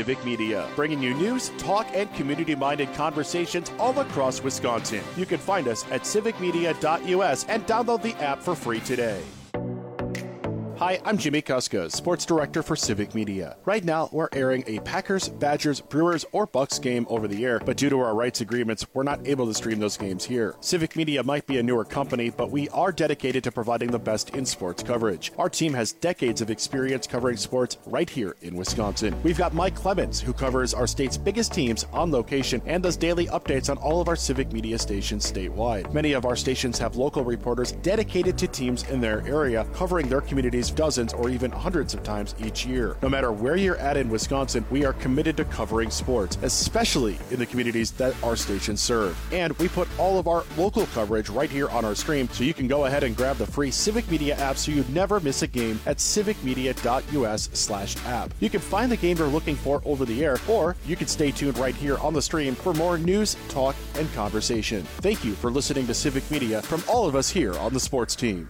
Civic Media, bringing you news, talk, and community-minded conversations all across Wisconsin. You can find us at civicmedia.us and download the app for free today. Hi, I'm Jimmy Kuska, Sports Director for Civic Media. Right now, we're airing a Packers, Badgers, Brewers, or Bucks game over the air, but due to our rights agreements, we're not able to stream those games here. Civic Media might be a newer company, but we are dedicated to providing the best in sports coverage. Our team has decades of experience covering sports right here in Wisconsin. We've got Mike Clemens, who covers our state's biggest teams on location and does daily updates on all of our Civic Media stations statewide. Many of our stations have local reporters dedicated to teams in their area, covering their communities dozens or even hundreds of times each year. No matter where you're at in Wisconsin, we are committed to covering sports, especially in the communities that our stations serve. And we put all of our local coverage right here on our stream, so you can go ahead and grab the free Civic Media app so you never miss a game at civicmedia.us/app. You can find the game you're looking for over the air, or you can stay tuned right here on the stream for more news, talk, and conversation. Thank you for listening to Civic Media from all of us here on the sports team.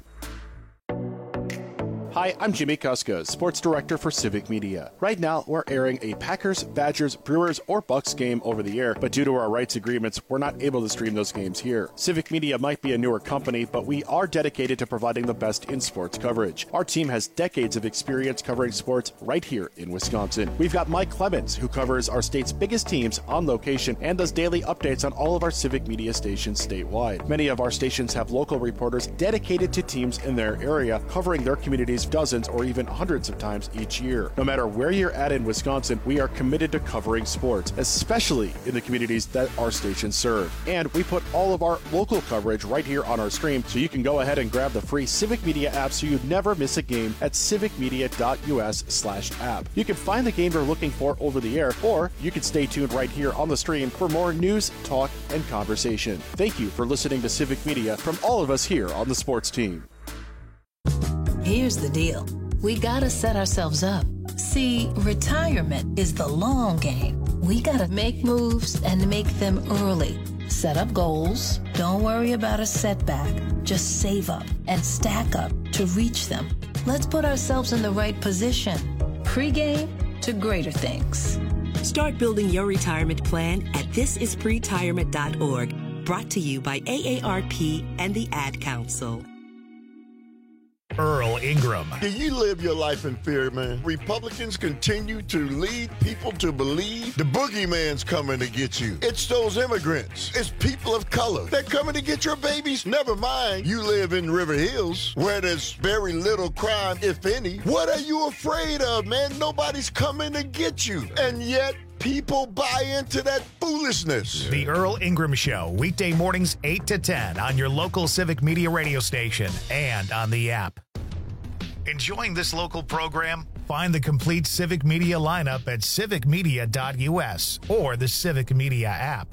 Hi, I'm Jimmy Kuska, Sports Director for Civic Media. Right now, we're airing a Packers, Badgers, Brewers, or Bucks game over the air, but due to our rights agreements, we're not able to stream those games here. Civic Media might be a newer company, but we are dedicated to providing the best in sports coverage. Our team has decades of experience covering sports right here in Wisconsin. We've got Mike Clemens, who covers our state's biggest teams on location and does daily updates on all of our Civic Media stations statewide. Many of our stations have local reporters dedicated to teams in their area, covering their communities dozens or even hundreds of times each year. No matter where you're at in Wisconsin, we are committed to covering sports, especially in the communities that our stations serve. And we put all of our local coverage right here on our stream, so you can go ahead and grab the free Civic Media app so you never miss a game at civicmedia.us/app. You can find the game you're looking for over the air, or you can stay tuned right here on the stream for more news, talk, and conversation. Thank you for listening to Civic Media from all of us here on the sports team. Here's the deal. We gotta set ourselves up. See, retirement is the long game. We gotta make moves and make them early. Set up goals. Don't worry about a setback. Just save up and stack up to reach them. Let's put ourselves in the right position. Pre-game to greater things. Start building your retirement plan at thisispretirement.org. Brought to you by AARP and the Ad Council. Earl Ingram. Do you live your life in fear, man? Republicans continue to lead people to believe the boogeyman's coming to get you. It's those immigrants. It's people of color. They're coming to get your babies. Never mind, you live in River Hills, where there's very little crime, if any. What are you afraid of, man? Nobody's coming to get you. And yet, people buy into that foolishness. The Earl Ingram Show, weekday mornings 8 to 10 on your local Civic Media radio station and on the app. Enjoying this local program? Find the complete Civic Media lineup at civicmedia.us or the Civic Media app.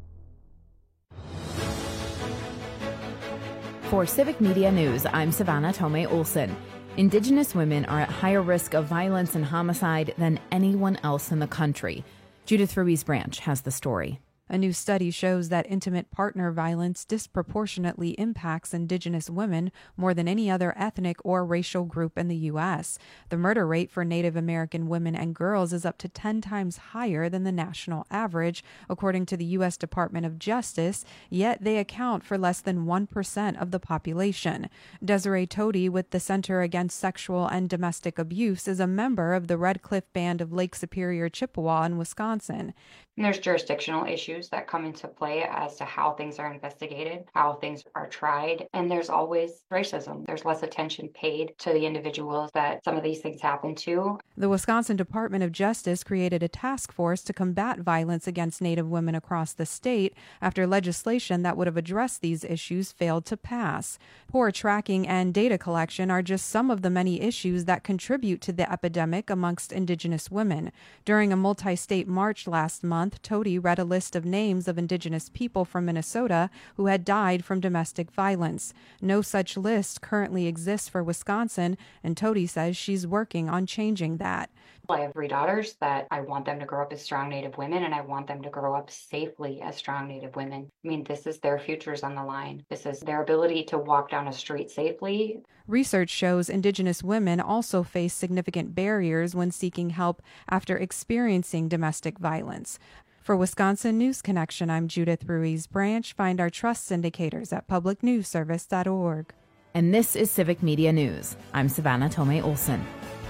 For Civic Media News, I'm Savannah Tomei Olson. Indigenous women are at higher risk of violence and homicide than anyone else in the country. Judith Ruiz-Branch has the story. A new study shows that intimate partner violence disproportionately impacts Indigenous women more than any other ethnic or racial group in the U.S. The murder rate for Native American women and girls is up to 10 times higher than the national average, according to the U.S. Department of Justice, yet they account for less than 1% of the population. Desiree Toti with the Center Against Sexual and Domestic Abuse is a member of the Red Cliff Band of Lake Superior, Chippewa in Wisconsin. And there's jurisdictional issues that come into play as to how things are investigated, how things are tried, and there's always racism. There's less attention paid to the individuals that some of these things happen to. The Wisconsin Department of Justice created a task force to combat violence against Native women across the state after legislation that would have addressed these issues failed to pass. Poor tracking and data collection are just some of the many issues that contribute to the epidemic amongst Indigenous women. During a multi-state march last month, Toti read a list of names of Indigenous people from Minnesota who had died from domestic violence. No such list currently exists for Wisconsin, and Tody says she's working on changing that. I have 3 daughters that I want them to grow up as strong Native women, and I want them to grow up safely as strong Native women. I mean, this is their futures on the line. This is their ability to walk down a street safely. Research shows Indigenous women also face significant barriers when seeking help after experiencing domestic violence. For Wisconsin News Connection, I'm Judith Ruiz Branch. Find our trust indicators at publicnewsservice.org. And this is Civic Media News. I'm Savannah Tomei Olson.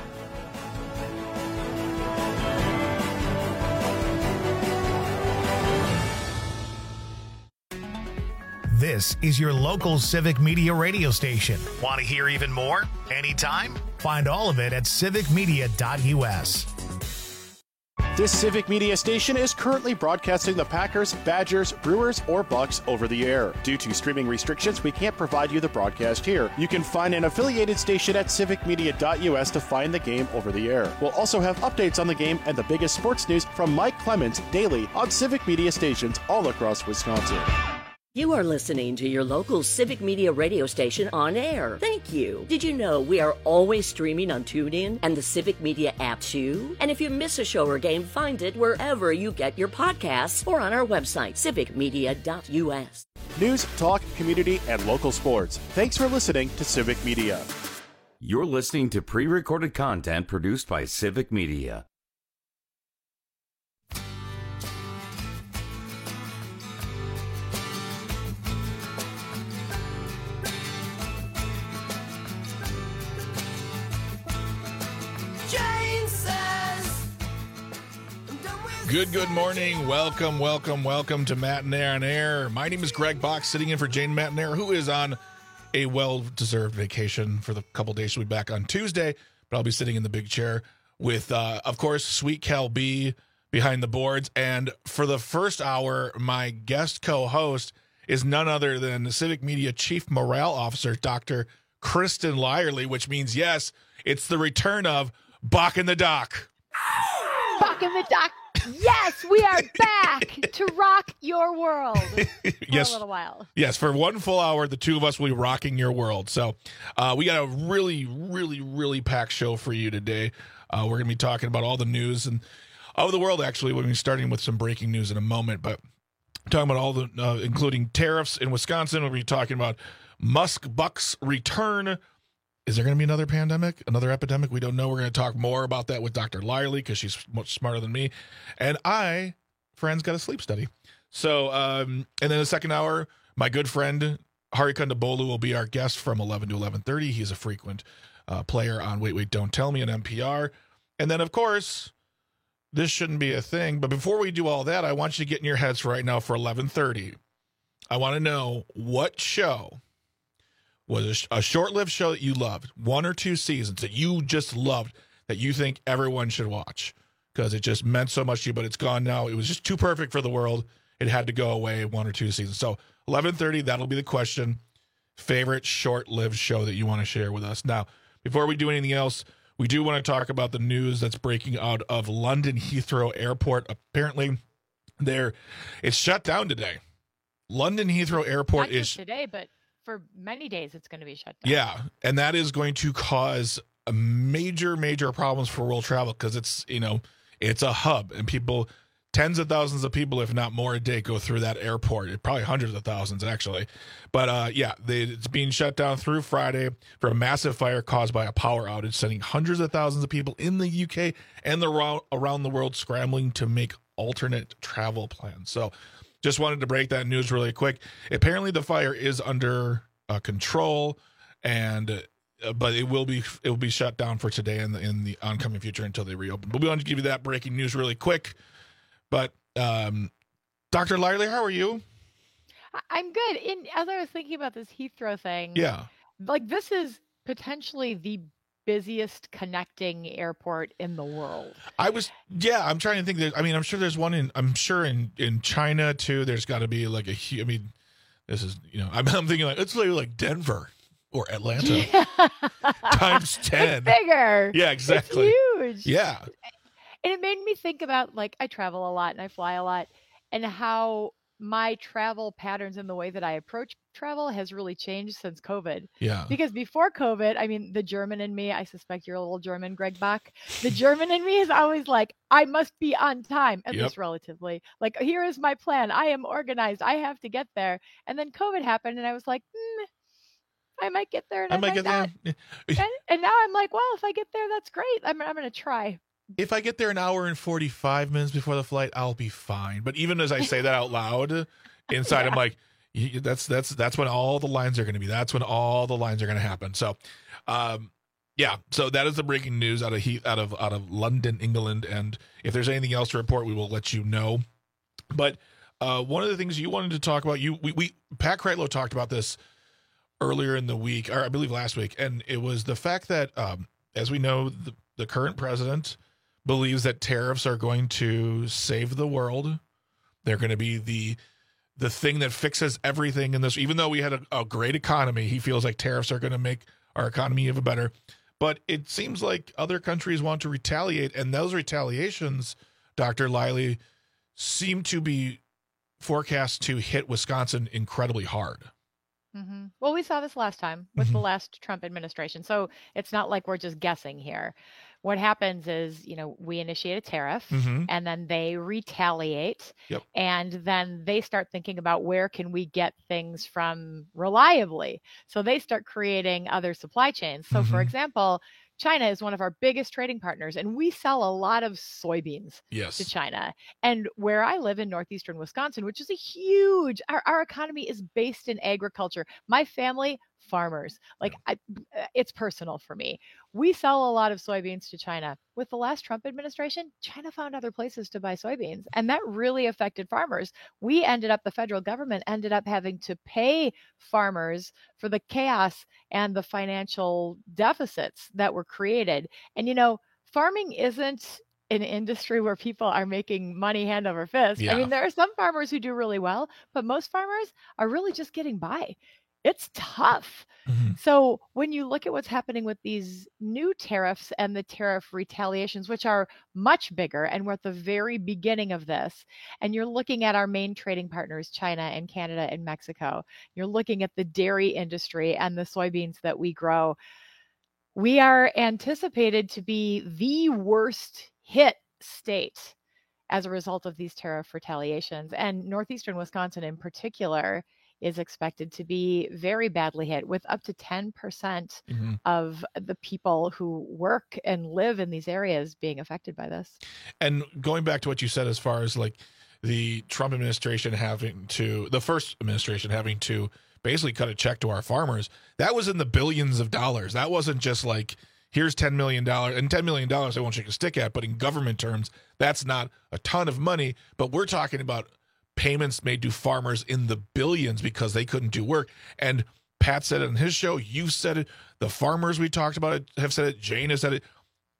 This is your local Civic Media radio station. Want to hear even more? Anytime? Find all of it at civicmedia.us. This Civic Media station is currently broadcasting the Packers, Badgers, Brewers, or Bucks over the air. Due to streaming restrictions, we can't provide you the broadcast here. You can find an affiliated station at civicmedia.us to find the game over the air. We'll also have updates on the game and the biggest sports news from Mike Clemens daily on Civic Media stations all across Wisconsin. You are listening to your local Civic Media radio station on air. Thank you. Did you know we are always streaming on TuneIn and the Civic Media app too? And if you miss a show or game, find it wherever you get your podcasts or on our website, civicmedia.us. News, talk, community, and local sports. Thanks for listening to Civic Media. You're listening to pre-recorded content produced by Civic Media. Good morning. Welcome to Matinee on Air. My name is Greg Bach, sitting in for Jane Matinee, who is on a well-deserved vacation for the couple days. She'll be back on Tuesday, but I'll be sitting in the big chair with, of course, Sweet Cal B behind the boards. And for the first hour, my guest co-host is none other than the Civic Media Chief Morale Officer, Dr. Kristen Lyerly, which means, yes, it's the return of Bach in the Dock. Bach in the Dock. Yes, we are back to rock your world for a little while. Yes, for one full hour, the two of us will be rocking your world. So we got a really packed show for you today. We're going to be talking about all the news and of the world, actually. We'll be starting with some breaking news in a moment, but talking about all the, including tariffs in Wisconsin. We'll be talking about Musk Bucks return. Is there going to be another pandemic, another epidemic? We don't know. We're going to talk more about that with Dr. Lyerly because she's much smarter than me. And friends, got a sleep study. So, and then the second hour, my good friend, Hari Kondabolu, will be our guest from 11 to 11:30. He's a frequent player on Wait, Don't Tell Me on NPR. And then, of course, this shouldn't be a thing. But before we do all that, I want you to get in your heads right now for 11:30. I want to know what show was a short-lived show that you loved, 1 or 2 seasons that you just loved, that you think everyone should watch because it just meant so much to you, but it's gone now. It was just too perfect for the world. It had to go away, 1 or 2 seasons. So 11:30, that'll be the question. Favorite short-lived show that you want to share with us. Now, before we do anything else, we do want to talk about the news that's breaking out of London Heathrow Airport. Apparently, it's shut down today. London Heathrow Airport Not just today, but for many days it's going to be shut down. Yeah, and that is going to cause a major problems for world travel because it's a hub and people, tens of thousands of people, if not more a day, go through that airport. Probably hundreds of thousands actually. But it's being shut down through Friday for a massive fire caused by a power outage, sending hundreds of thousands of people in the UK and around the world scrambling to make alternate travel plans. So just wanted to break that news really quick. Apparently, the fire is under control, but it will be shut down for today and in the oncoming future until they reopen. But we wanted to give you that breaking news really quick. But Dr. Lyerly, how are you? I'm good. As I was thinking about this Heathrow thing, this is potentially the busiest connecting airport in the world. I'm trying to think. I'm sure there's one in China too. There's got to be like this is, I'm thinking it's like Denver or Atlanta times 10. It's bigger. Yeah, exactly. It's huge. Yeah. And it made me think about, I travel a lot and I fly a lot. and how my travel patterns and the way that I approach travel has really changed since COVID. Yeah. Because before COVID, I mean, the German in me, I suspect you're a little German, Greg Bach. The German in me is always like, I must be on time, at least relatively. Like, here is my plan. I am organized. I have to get there. And then COVID happened, and I was like, I might get there, and I might get not. There. And now I'm like, well, if I get there, that's great. I'm going to try. If I get there an hour and 45 minutes before the flight, I'll be fine. But even as I say that out loud, inside I'm like, that's when all the lines are going to be. That's when all the lines are going to happen. So, so that is the breaking news out of London, England. And if there's anything else to report, we will let you know. But one of the things you wanted to talk about, Pat Kreitlow talked about this earlier in the week, or I believe last week, and it was the fact that, as we know, the current president believes that tariffs are going to save the world. They're going to be the thing that fixes everything in this. Even though we had a great economy, he feels like tariffs are going to make our economy even better. But it seems like other countries want to retaliate, and those retaliations, Dr. Liley, seem to be forecast to hit Wisconsin incredibly hard. Mm-hmm. Well, we saw this last time with the last Trump administration. So it's not like we're just guessing here. What happens is, we initiate a tariff and then they retaliate. Yep. And then they start thinking about where can we get things from reliably. So they start creating other supply chains. So for example, China is one of our biggest trading partners, and we sell a lot of soybeans to China. And where I live in northeastern Wisconsin, which is our economy is based in agriculture. My family, farmers. It's personal for me. We sell a lot of soybeans to China. With the last Trump administration, China found other places to buy soybeans, and that really affected farmers. The federal government ended up having to pay farmers for the chaos and the financial deficits that were created. And, farming isn't an industry where people are making money hand over fist. Yeah. I mean, there are some farmers who do really well, but most farmers are really just getting by. It's tough. So when you look at what's happening with these new tariffs and the tariff retaliations, which are much bigger, and we're at the very beginning of this, and you're looking at our main trading partners, China and Canada and Mexico, you're looking at the dairy industry and the soybeans that we grow, we are anticipated to be the worst hit state as a result of these tariff retaliations. And northeastern Wisconsin in particular is expected to be very badly hit, with up to 10% of the people who work and live in these areas being affected by this. And going back to what you said, as far as like the Trump administration the first administration having to basically cut a check to our farmers, that was in the billions of dollars. That wasn't just like, here's $10 million, and $10 million I won't shake a stick at, but in government terms, that's not a ton of money. But we're talking about payments made to farmers in the billions because they couldn't do work. And Pat said it on his show. You said it. The farmers we talked about it have said it. Jane has said it.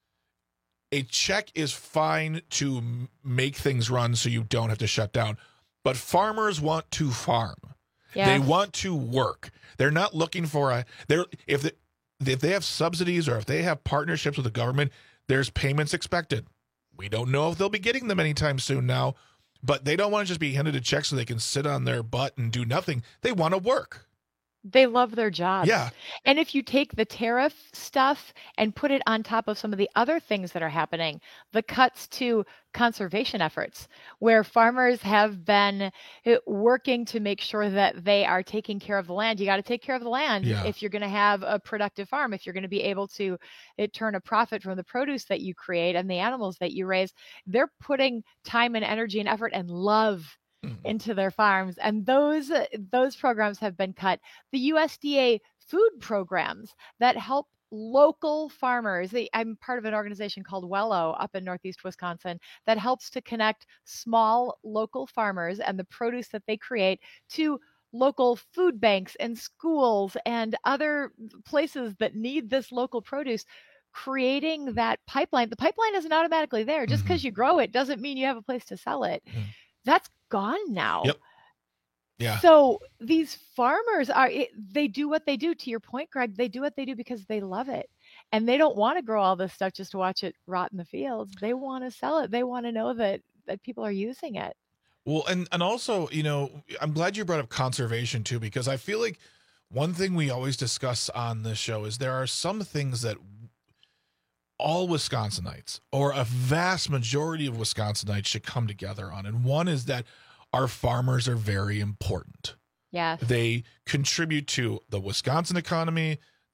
A check is fine to make things run so you don't have to shut down. But farmers want to farm. Yes. They want to work. They're not looking for if they have subsidies or if they have partnerships with the government, there's payments expected. We don't know if they'll be getting them anytime soon now. But they don't want to just be handed a check so they can sit on their butt and do nothing. They want to work. They love their jobs. Yeah. And if you take the tariff stuff and put it on top of some of the other things that are happening, the cuts to conservation efforts, where farmers have been working to make sure that they are taking care of the land. You got to take care of the land if you're going to have a productive farm, if you're going to be able to turn a profit from the produce that you create and the animals that you raise. They're putting time and energy and effort and love into their farms, and those programs have been cut. The USDA food programs that help local farmers. I'm part of an organization called Wello up in Northeast Wisconsin that helps to connect small local farmers and the produce that they create to local food banks and schools and other places that need this local produce. Creating that pipeline. The pipeline isn't automatically there. Just because you grow it doesn't mean you have a place to sell it. That's gone now. Yep. Yeah. So these farmers they do what they do. To your point, Greg, they do what they do because they love it. And they don't want to grow all this stuff just to watch it rot in the fields. They want to sell it. They want to know that people are using it. Well, and also, I'm glad you brought up conservation too, because I feel like one thing we always discuss on this show is there are some things that all Wisconsinites, or a vast majority of Wisconsinites, should come together on. And one is that our farmers are very important. Yes. They contribute to the Wisconsin economy,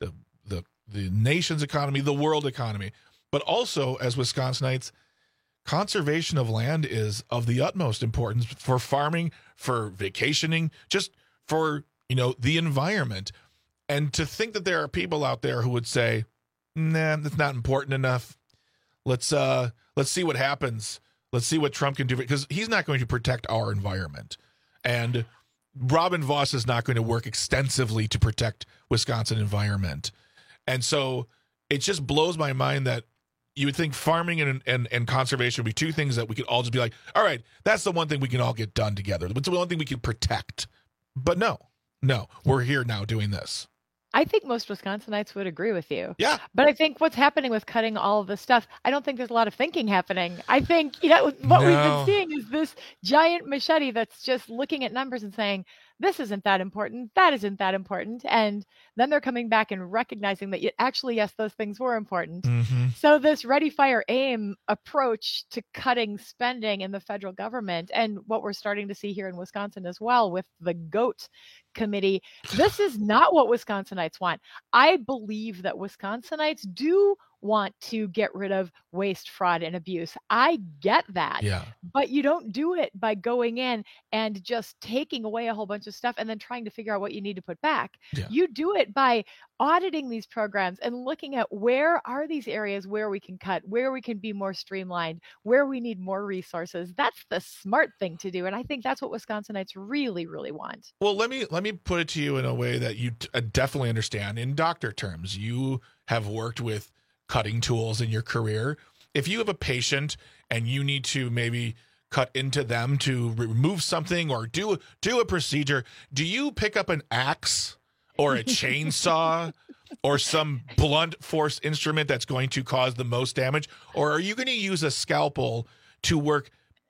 the nation's economy, the world economy. But also, as Wisconsinites, conservation of land is of the utmost importance for farming, for vacationing, just for, the environment. And to think that there are people out there who would say, nah, that's not important enough. Let's see what happens. Let's see what Trump can do, because he's not going to protect our environment. And Robin Vos is not going to work extensively to protect Wisconsin environment. And so it just blows my mind that you would think farming and conservation would be two things that we could all just be like, all right, that's the one thing we can all get done together. It's the one thing we can protect. But no, we're here now doing this. I think most Wisconsinites would agree with you. Yeah. But I think what's happening with cutting all of this stuff, I don't think there's a lot of thinking happening. I think, what we've been seeing is this giant machete that's just looking at numbers and saying, this isn't that important, that isn't that important. And then they're coming back and recognizing that actually, yes, those things were important. Mm-hmm. So this ready, fire, aim approach to cutting spending in the federal government, and what we're starting to see here in Wisconsin as well with the GOAT committee, this is not what Wisconsinites want. I believe that Wisconsinites do want to get rid of waste, fraud, and abuse. I get that. Yeah. But you don't do it by going in and just taking away a whole bunch of stuff and then trying to figure out what you need to put back. Yeah. You do it by auditing these programs and looking at where are these areas where we can cut, where we can be more streamlined, where we need more resources. That's the smart thing to do. And I think that's what Wisconsinites really, really want. Well, let me put it to you in a way that you definitely understand. In doctor terms, you have worked with cutting tools in your career. If you have a patient and you need to maybe cut into them to remove something or do a procedure, do you pick up an axe or a chainsaw or some blunt force instrument that's going to cause the most damage? Or are you going to use a scalpel to work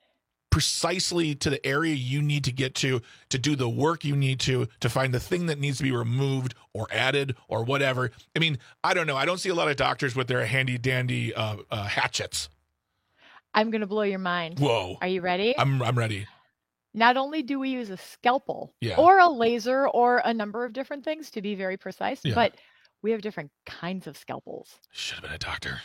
precisely to the area you need to get to do the work you need to find the thing that needs to be removed or added or whatever? I mean, I don't know. I don't see a lot of doctors with their handy dandy hatchets. I'm going to blow your mind. Whoa. Are you ready? I'm ready. Not only do we use a scalpel Yeah. or a laser or a number of different things, to be very precise, Yeah. but we have different kinds of scalpels. Should have been a doctor.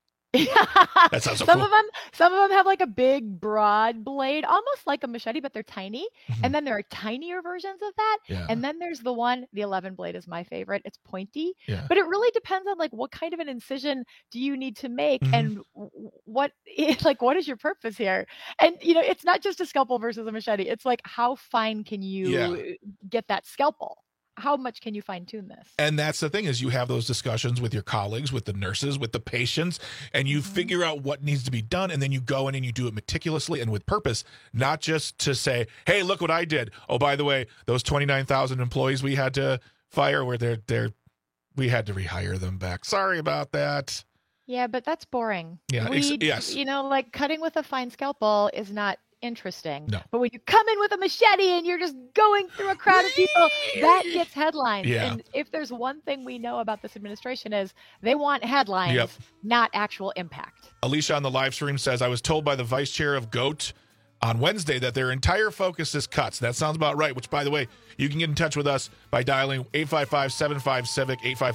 That sounds so some cool. Some of them have like a big broad blade, almost like a machete, but they're tiny. Mm-hmm. And then there are tinier versions of that. Yeah. And then there's the 11 blade is my favorite. It's pointy, Yeah. but it really depends on like what kind of an incision do you need to make Mhm. and what is your purpose here? And it's not just a scalpel versus a machete. It's like, how fine can you get that scalpel? How much can you fine tune this? And that's the thing, is you have those discussions with your colleagues, with the nurses, with the patients, and you figure out what needs to be done. And then you go in and you do it meticulously and with purpose, not just to say, hey, look what I did. Oh, by the way, those 29,000 employees we had to fire were we had to rehire them back. Sorry about that. Yeah, but that's boring. Yeah, yes. Like cutting with a fine scalpel is not interesting. No. But when you come in with a machete and you're just going through a crowd of people, that gets headlines. Yeah. And if there's one thing we know about this administration is they want headlines, Yep. not actual impact. Alicia on the live stream says, I was told by the vice chair of GOAT on Wednesday that their entire focus is cuts. That sounds about right, which, by the way, you can get in touch with us by dialing 855-75-CIVIC,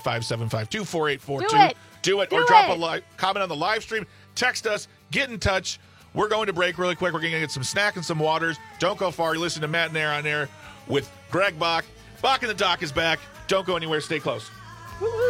855-752-4842. Do it. Or drop a comment on the live stream. Text us. Get in touch. We're going to break really quick. We're going to get some snack and some waters. Don't go far. You're listening to Matt and Air on Air with Greg Bach. Bach in the Dock is back. Don't go anywhere. Stay close. Woo-hoo.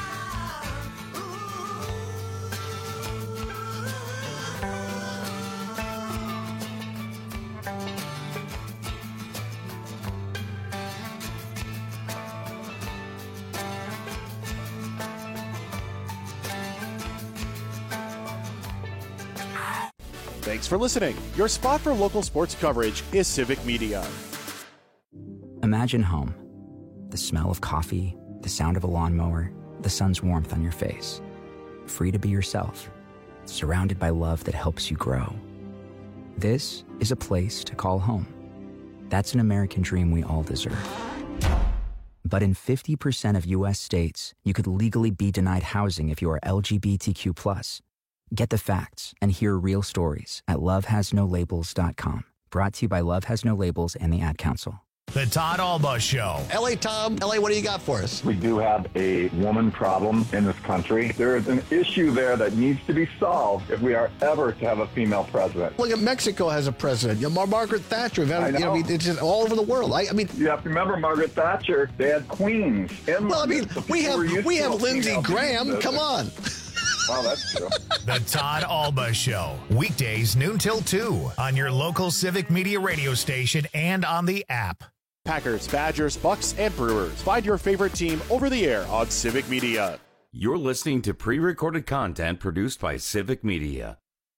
Thanks for listening. Your spot for local sports coverage is Civic Media. Imagine home. The smell of coffee, the sound of a lawnmower, the sun's warmth on your face. Free to be yourself. Surrounded by love that helps you grow. This is a place to call home. That's an American dream we all deserve. But in 50% of U.S. states, you could legally be denied housing if you are LGBTQ+. Get the facts and hear real stories at lovehasnolabels.com. Brought to you by Love Has No Labels and the Ad Council. The Todd Alba Show. L.A. Tom, L.A., what do you got for us? We do have a woman problem in this country. There is an issue there that needs to be solved if we are ever to have a female president. Look at Mexico has a president. Margaret Thatcher. It's just all over the world. I mean, you have to remember Margaret Thatcher. They had queens. Well, I mean, we have Lindsey Graham. Come on. Wow, that's true. The Todd Alba Show. Weekdays noon till 2 on your local Civic Media radio station and on the app. Packers, Badgers, Bucks, and Brewers. Find your favorite team over the air on Civic Media. You're listening to pre-recorded content produced by Civic Media.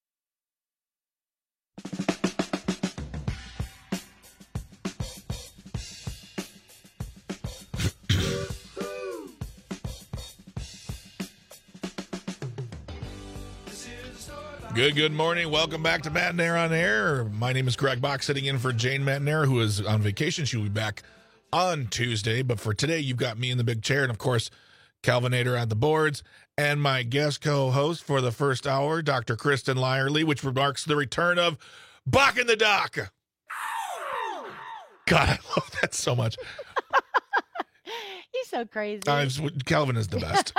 Good morning. Welcome back to Matt and Air on Air. My name is Greg Bach, sitting in for Jane Matt who is on vacation. She'll be back on Tuesday. But for today, you've got me in the big chair and, of course, Calvinator at the boards. And my guest co-host for the first hour, Dr. Kristen Lyerly, which marks the return of Bach in the Dock. God, I love that so much. He's so crazy. Calvin is the best.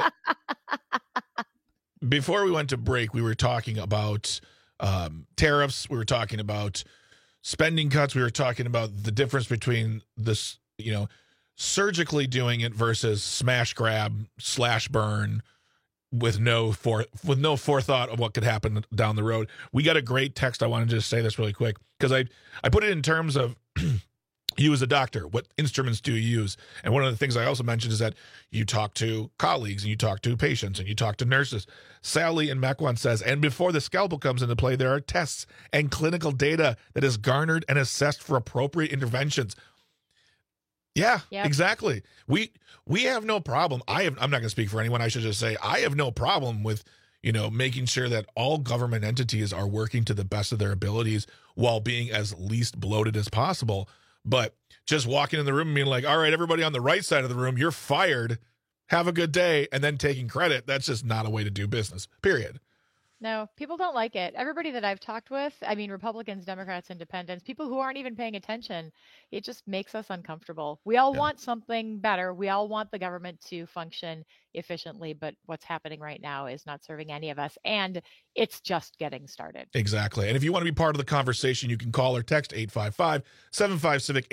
Before we went to break, we were talking about tariffs. We were talking about spending cuts. We were talking about the difference between this, surgically doing it versus smash grab, slash burn with no forethought of what could happen down the road. We got a great text. I want to just say this really quick because I put it in terms of you as a doctor, what instruments do you use? And one of the things I also mentioned is that you talk to colleagues and you talk to patients and you talk to nurses. Sally in Mequon says, and before the scalpel comes into play, there are tests and clinical data that is garnered and assessed for appropriate interventions. Yeah, yep. Exactly. We have no problem. I'm not going to speak for anyone. I should just say I have no problem with, making sure that all government entities are working to the best of their abilities while being as least bloated as possible. But just walking in the room and being like, all right, everybody on the right side of the room, you're fired. Have a good day. And then taking credit. That's just not a way to do business, period. No, people don't like it. Everybody that I've talked with, Republicans, Democrats, Independents, people who aren't even paying attention, it just makes us uncomfortable. We all want something better. We all want the government to function efficiently, but what's happening right now is not serving any of us, and it's just getting started. Exactly. And if you want to be part of the conversation, you can call or text 855-75-CIVIC,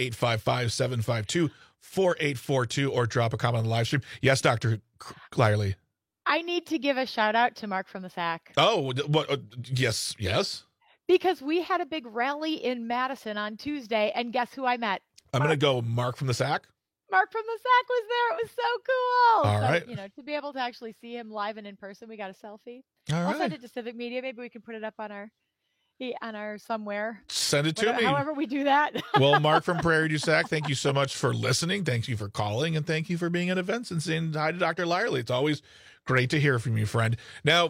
855-752-4842, or drop a comment on the live stream. Yes, Dr. Lyerly. I need to give a shout out to Mark from the SAC. Oh, what? Yes. Because we had a big rally in Madison on Tuesday, and guess who I met? I'm going to go Mark from the SAC. Mark from the SAC was there. It was so cool. All right. To be able to actually see him live and in person, we got a selfie. I'll send it to Civic Media. Maybe we can put it up on our somewhere. Send it to me. However we do that. Well, Mark from Prairie du Sac, thank you so much for listening. Thank you for calling, and thank you for being at events and saying hi to Dr. Lyerly. It's always great to hear from you, friend. Now,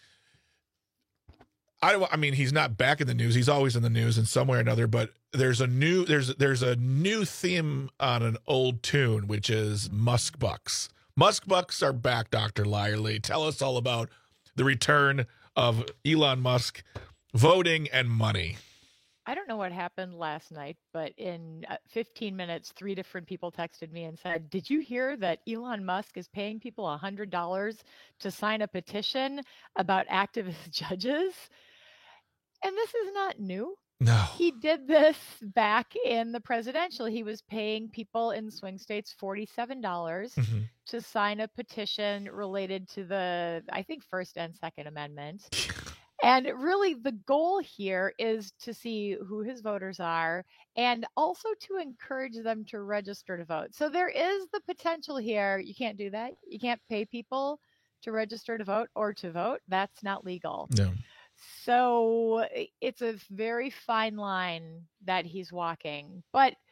he's not back in the news. He's always in the news in some way or another, but there's a new theme on an old tune, which is Musk Bucks. Musk Bucks are back, Dr. Lyerly. Tell us all about the return of Elon Musk, voting, and money. I don't know what happened last night, but in 15 minutes, 3 different people texted me and said, did you hear that Elon Musk is paying people $100 to sign a petition about activist judges? And this is not new. No. He did this back in the presidential. He was paying people in swing states $47 to sign a petition related to the, I think, First and Second Amendment. And really, the goal here is to see who his voters are and also to encourage them to register to vote. So there is the potential here. You can't do that. You can't pay people to register to vote or to vote. That's not legal. No. So it's a very fine line that he's walking. But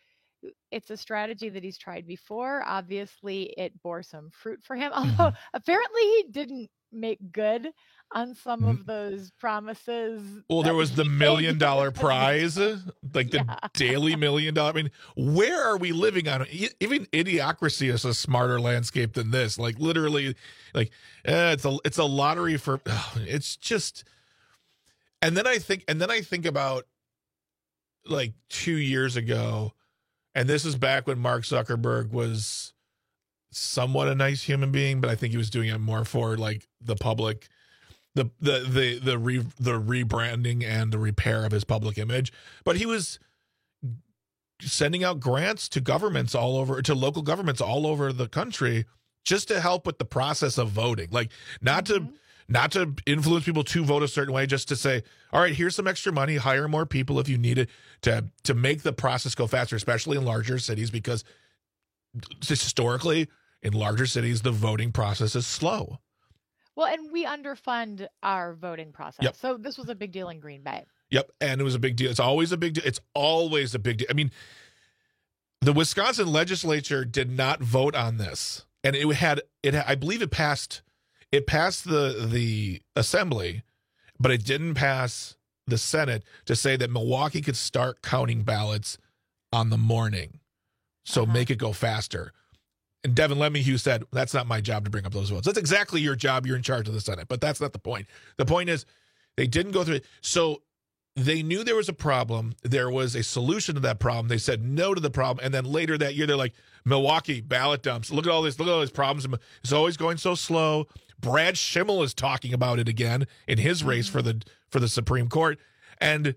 it's a strategy that he's tried before. Obviously, it bore some fruit for him, although apparently he didn't make good on some of those promises. Well, there was the $1 million prize, like the daily $1 million. I mean, where are we living on? Even Idiocracy is a smarter landscape than this. Like literally, like it's a lottery for. It's just. And then I think about like 2 years ago, and this is back when Mark Zuckerberg was somewhat a nice human being, but I think he was doing it more for like the public. The rebranding and the repair of his public image, but he was sending out grants to governments all over, to local governments all over the country, just to help with the process of voting. Like not to influence people to vote a certain way, just to say, all right, here's some extra money, hire more people if you need it to make the process go faster, especially in larger cities, because historically in larger cities the voting process is slow. Well, and we underfund our voting process. Yep. So this was a big deal in Green Bay. Yep, and it was a big deal. It's always a big deal. It's always a big deal. I mean, the Wisconsin legislature did not vote on this, and I believe it passed the assembly, but it didn't pass the Senate to say that Milwaukee could start counting ballots on the morning. So make it go faster. And Devin Lemahue said, that's not my job to bring up those votes. That's exactly your job. You're in charge of the Senate. But that's not the point. The point is they didn't go through it. So they knew there was a problem. There was a solution to that problem. They said no to the problem. And then later that year, they're like, Milwaukee, ballot dumps. Look at all this. Look at all these problems. It's always going so slow. Brad Schimmel is talking about it again in his race for the Supreme Court. And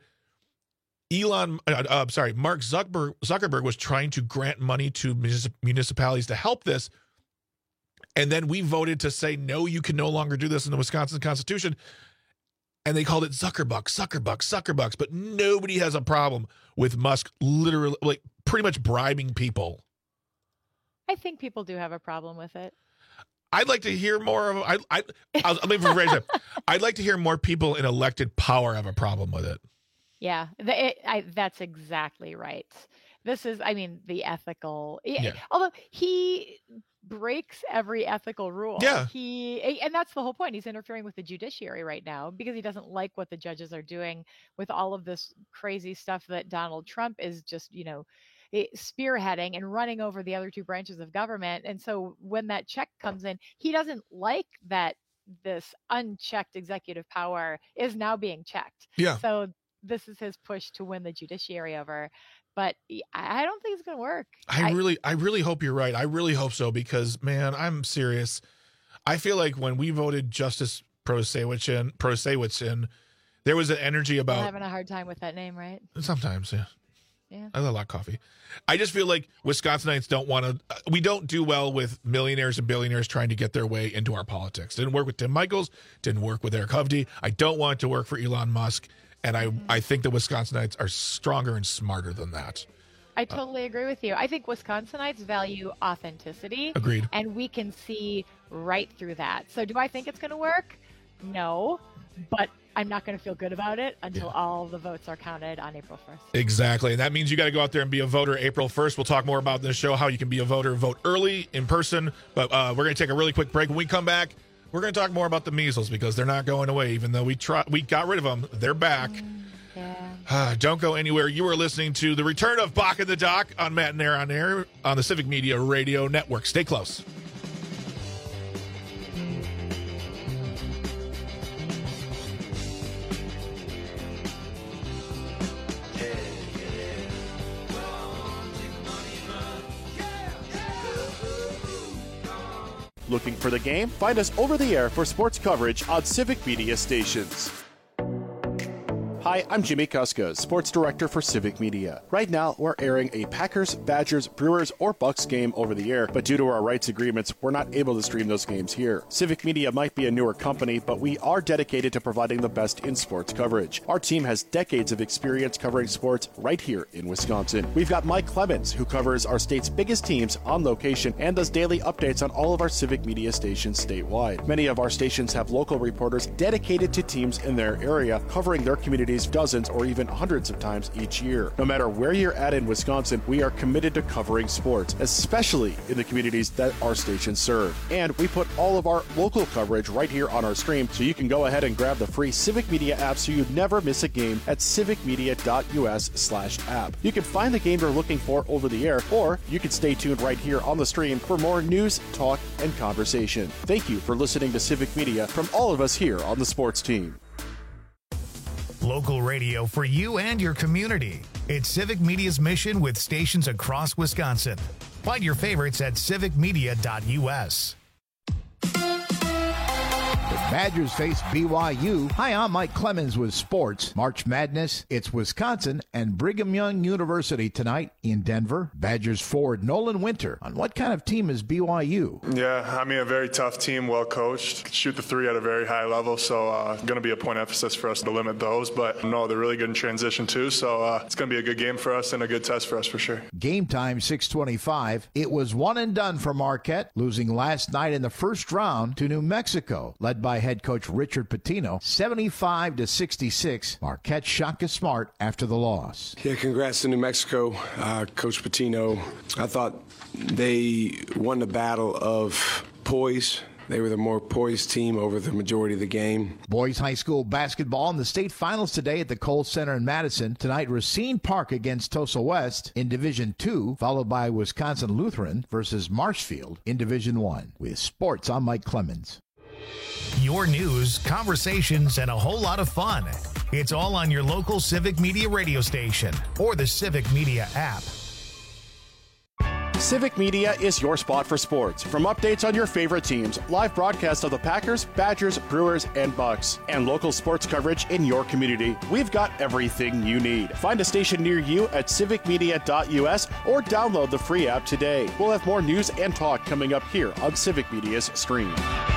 Mark Zuckerberg was trying to grant money to municipalities to help this. And then we voted to say, no, you can no longer do this in the Wisconsin Constitution. And they called it Zuckerbucks. But nobody has a problem with Musk literally, like, pretty much bribing people. I think people do have a problem with it. I'd like to hear more of. I'll maybe rephrase it. I'd like to hear more people in elected power have a problem with it. Yeah, that's exactly right. This is, I mean, the ethical. Yeah. Although he breaks every ethical rule. Yeah. And that's the whole point. He's interfering with the judiciary right now because he doesn't like what the judges are doing with all of this crazy stuff that Donald Trump is just, spearheading and running over the other two branches of government. And so when that check comes in, he doesn't like that this unchecked executive power is now being checked. Yeah. So this is his push to win the judiciary over. But I don't think it's going to work. I really hope you're right. I really hope so, because, man, I'm serious. I feel like when we voted Justice Protasiewicz in, there was an energy about... I'm having a hard time with that name, right? Sometimes, yeah. Yeah. I like coffee. I just feel like Wisconsinites don't want to... we don't do well with millionaires and billionaires trying to get their way into our politics. Didn't work with Tim Michels. Didn't work with Eric Hovde. I don't want it to work for Elon Musk. And I think the Wisconsinites are stronger and smarter than that. I totally agree with you. I think Wisconsinites value authenticity. Agreed. And we can see right through that. So do I think it's going to work? No. But I'm not going to feel good about it until all the votes are counted on April 1st. Exactly. And that means you got to go out there and be a voter April 1st. We'll talk more about this show, how you can be a voter, vote early, in person. But we're going to take a really quick break. When we come back, we're going to talk more about the measles, because they're not going away. Even though we got rid of them, they're back. Don't go anywhere. You are listening to the return of Bach and the Doc on Matt and Air on Air on the Civic Media Radio Network. Stay close. Looking for the game? Find us over the air for sports coverage on Civic Media stations. Hi, I'm Jimmy Kuska, Sports Director for Civic Media. Right now, we're airing a Packers, Badgers, Brewers, or Bucks game over the air, but due to our rights agreements, we're not able to stream those games here. Civic Media might be a newer company, but we are dedicated to providing the best in sports coverage. Our team has decades of experience covering sports right here in Wisconsin. We've got Mike Clemens, who covers our state's biggest teams on location and does daily updates on all of our Civic Media stations statewide. Many of our stations have local reporters dedicated to teams in their area, covering their communities games dozens or even hundreds of times each year. No matter where you're at in Wisconsin, we are committed to covering sports, especially in the communities that our stations serve. And we put all of our local coverage right here on our stream, so you can go ahead and grab the free Civic Media app so you never miss a game at civicmedia.us/app. You can find the game you're looking for over the air, or you can stay tuned right here on the stream for more news, talk, and conversation. Thank you for listening to Civic Media from all of us here on the sports team. Local radio for you and your community. It's Civic Media's mission with stations across Wisconsin. Find your favorites at civicmedia.us. Badgers face BYU. Hi, I'm Mike Clemens with sports. March Madness, it's Wisconsin and Brigham Young University tonight in Denver. Badgers forward Nolan Winter on what kind of team is BYU? Yeah, I mean, a very tough team, well coached. Shoot the three at a very high level, so going to be a point emphasis for us to limit those. But no, they're really good in transition too, so it's going to be a good game for us and a good test for us for sure. Game time, 6:25. It was one and done for Marquette, losing last night in the first round to New Mexico, led by head coach Richard Pitino, 75-66. Marquette Shaka Smart after the loss. Yeah, congrats to New Mexico, Coach Pitino. I thought they won the battle of poise. They were the more poised team over the majority of the game. Boys high school basketball in the state finals today at the Kohl Center in Madison. Tonight, Racine Park against Tulsa West in Division II, followed by Wisconsin Lutheran versus Marshfield in Division I. With sports, I'm Mike Clemens. Your news, conversations, and a whole lot of fun. It's all on your local Civic Media radio station or the Civic Media app. Civic Media is your spot for sports. From updates on your favorite teams, live broadcasts of the Packers, Badgers, Brewers, and Bucks, and local sports coverage in your community, we've got everything you need. Find a station near you at civicmedia.us or download the free app today. We'll have more news and talk coming up here on Civic Media's stream.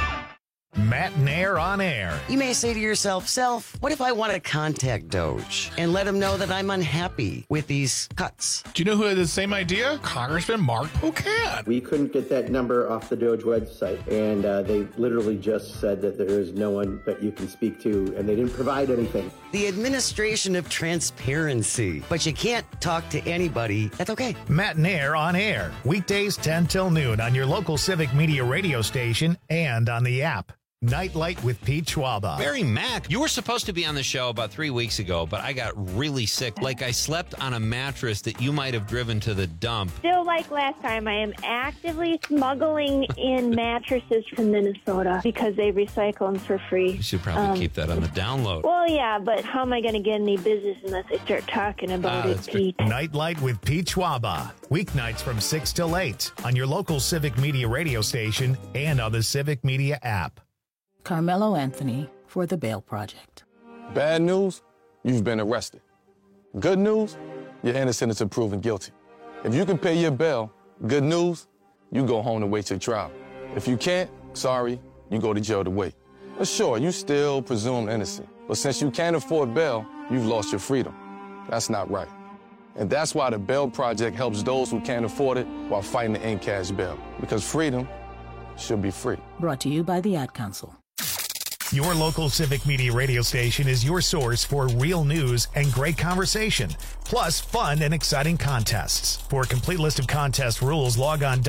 Matt Nair on air. You may say to yourself, Self, what if I want to contact Doge and let him know that I'm unhappy with these cuts? Do you know who had the same idea? Congressman Mark Pocan. We couldn't get that number off the Doge website, and they literally just said that there is no one that you can speak to, and they didn't provide anything. The administration of transparency. But you can't talk to anybody. That's okay. Matt Nair on air. Weekdays 10 till noon on your local Civic Media radio station and on the app. Nightlight with Pete Schwaba. Mary Mack, you were supposed to be on the show about 3 weeks ago, but I got really sick. Like I slept on a mattress that you might have driven to the dump. Still like last time, I am actively smuggling in mattresses from Minnesota because they recycle them for free. You should probably keep that on the download. Well, yeah, but how am I going to get any business unless I start talking about it, Pete? Nightlight with Pete Schwaba. Weeknights from 6 till 8 on your local Civic Media radio station and on the Civic Media app. Carmelo Anthony for the Bail Project. Bad news, you've been arrested. Good news, you're innocent until proven guilty. If you can pay your bail, good news, you go home to wait your trial. If you can't, sorry, you go to jail to wait. But sure, you still presumed innocent. But since you can't afford bail, you've lost your freedom. That's not right. And that's why the Bail Project helps those who can't afford it while fighting to end cash bail. Because freedom should be free. Brought to you by the Ad Council. Your local Civic Media radio station is your source for real news and great conversation, plus fun and exciting contests. For a complete list of contest rules, log on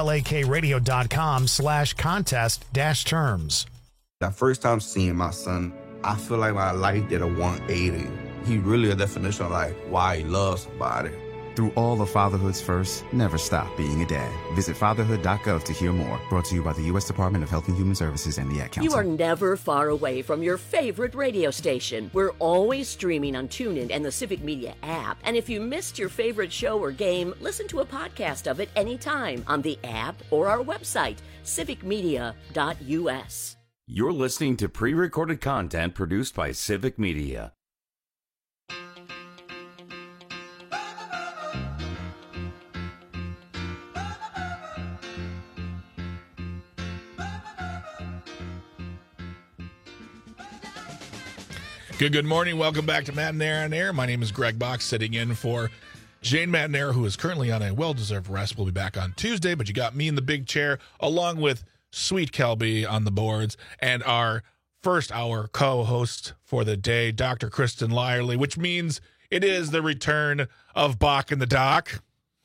WLAKradio.com/contest-terms. The first time seeing my son, I feel like my life did a 180. He really a definition of like why he loves somebody. Through all of fatherhood's first, never stop being a dad. Visit fatherhood.gov to hear more. Brought to you by the U.S. Department of Health and Human Services and the Ad Council. You are never far away from your favorite radio station. We're always streaming on TuneIn and the Civic Media app. And if you missed your favorite show or game, listen to a podcast of it anytime on the app or our website, civicmedia.us. You're listening to pre-recorded content produced by Civic Media. Good morning. Welcome back to Matt Nair on Air. My name is Greg Box, sitting in for Jane Matt Nair, who is currently on a well-deserved rest. We'll be back on Tuesday, but you got me in the big chair, along with Sweet Kelby on the boards, and our first hour co-host for the day, Dr. Kristen Lyerly, which means it is the return of Bach in the Dock.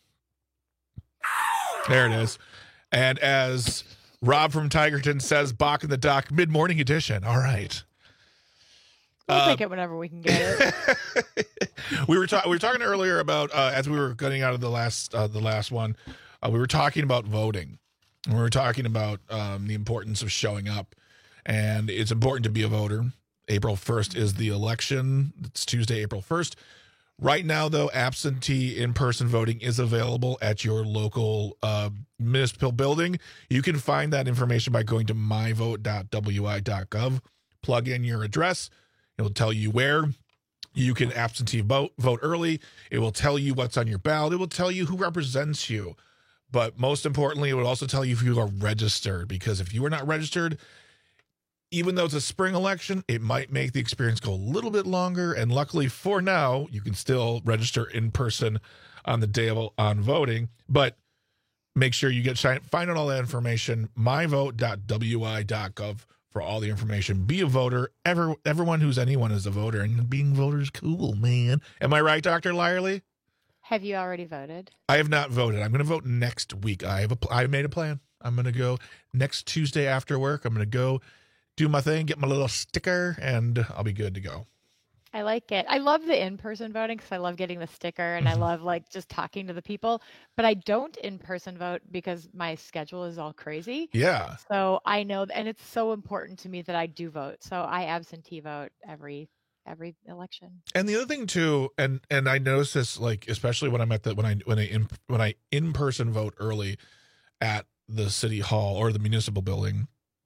There it is. And as Rob from Tigerton says, Bach in the Dock, mid-morning edition. All right. We'll take it whenever we can get it. We were talking earlier about as we were getting out of the last one, we were talking about voting. We were talking about the importance of showing up, and it's important to be a voter. April 1st is the election. It's Tuesday, April 1st. Right now, though, absentee in-person voting is available at your local municipal building. You can find that information by going to myvote.wi.gov. Plug in your address. It will tell you where you can absentee vote early. It will tell you what's on your ballot. It will tell you who represents you. But most importantly, it will also tell you if you are registered, because if you are not registered, even though it's a spring election, it might make the experience go a little bit longer. And luckily for now, you can still register in person on the day on voting. But make sure you find out all that information, myvote.wi.gov. for all the information. Be a voter. Everyone who's anyone is a voter, and being voter is cool, man. Am I right, Dr. Lyerly? Have you already voted? I have not voted. I'm going to vote next week. I made a plan. I'm going to go next Tuesday after work. I'm going to go do my thing, get my little sticker, and I'll be good to go. I like it. I love the in-person voting because I love getting the sticker and I love just talking to the people, but I don't in-person vote because my schedule is all crazy. Yeah. So I know, and it's so important to me that I do vote. So I absentee vote every election. And the other thing too, and I notice this, especially when I'm at when I in-person vote early at the city hall or the municipal building,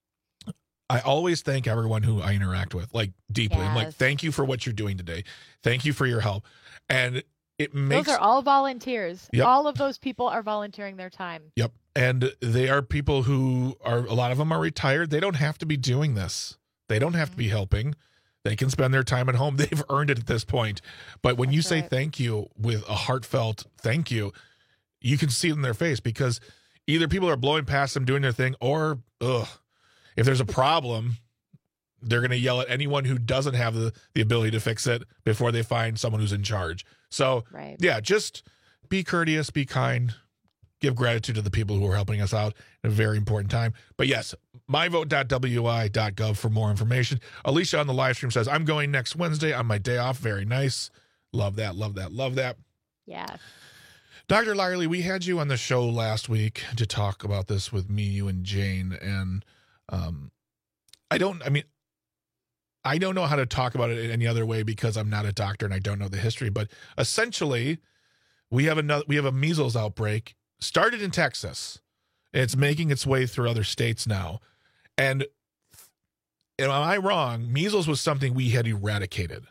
I always thank everyone who I interact with, deeply. Yes. I'm like, thank you for what you're doing today. Thank you for your help. And it makes... Those are all volunteers. Yep. All of those people are volunteering their time. Yep. And they are people who a lot of them are retired. They don't have to be doing this. They don't have to be helping. They can spend their time at home. They've earned it at this point. But when you say thank you with a heartfelt thank you, you can see it in their face, because either people are blowing past them doing their thing, or, if there's a problem, they're going to yell at anyone who doesn't have the ability to fix it before they find someone who's in charge. So, yeah, just be courteous, be kind, give gratitude to the people who are helping us out in a very important time. But yes, myvote.wi.gov for more information. Alicia on the live stream says, I'm going next Wednesday on my day off. Very nice. Love that, love that, love that. Yeah. Dr. Lyerly, we had you on the show last week to talk about this with me, you, and Jane, and I don't know how to talk about it in any other way because I'm not a doctor and I don't know the history, but essentially we have a measles outbreak started in Texas. It's making its way through other states now. And am I wrong? Measles was something we had eradicated.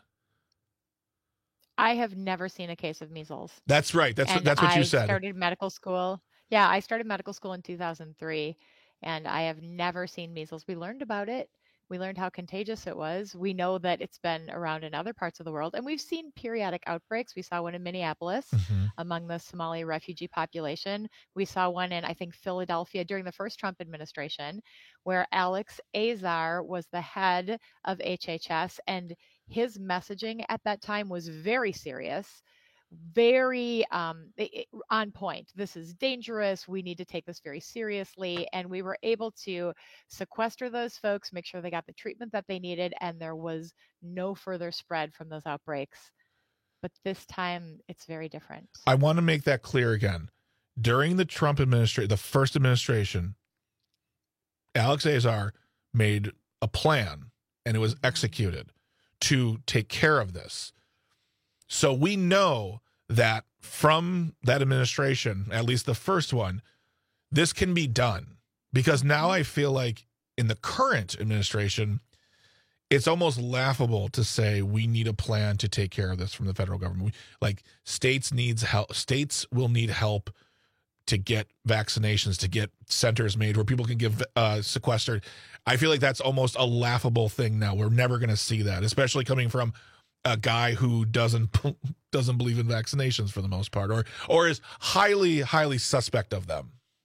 I have never seen a case of measles. That's right. That's what you said. I started medical school. Yeah, I started medical school in 2003, and I have never seen measles. We learned about it. We learned how contagious it was. We know that it's been around in other parts of the world, and we've seen periodic outbreaks. We saw one in Minneapolis among the Somali refugee population. We saw one in, I think, Philadelphia during the first Trump administration, where Alex Azar was the head of HHS, and his messaging at that time was very serious, very on point. This is dangerous. We need to take this very seriously. And we were able to sequester those folks, make sure they got the treatment that they needed, and there was no further spread from those outbreaks. But this time, it's very different. I want to make that clear again. During the Trump administration, the first administration, Alex Azar made a plan, and it was executed to take care of this. So we know that from that administration, at least the first one, this can be done. Because now I feel like in the current administration, it's almost laughable to say we need a plan to take care of this from the federal government. States needs help. States will need help to get vaccinations, to get centers made where people can get sequestered. I feel like that's almost a laughable thing now. We're never going to see that, especially coming from a guy who doesn't believe in vaccinations for the most part, or is highly suspect of them.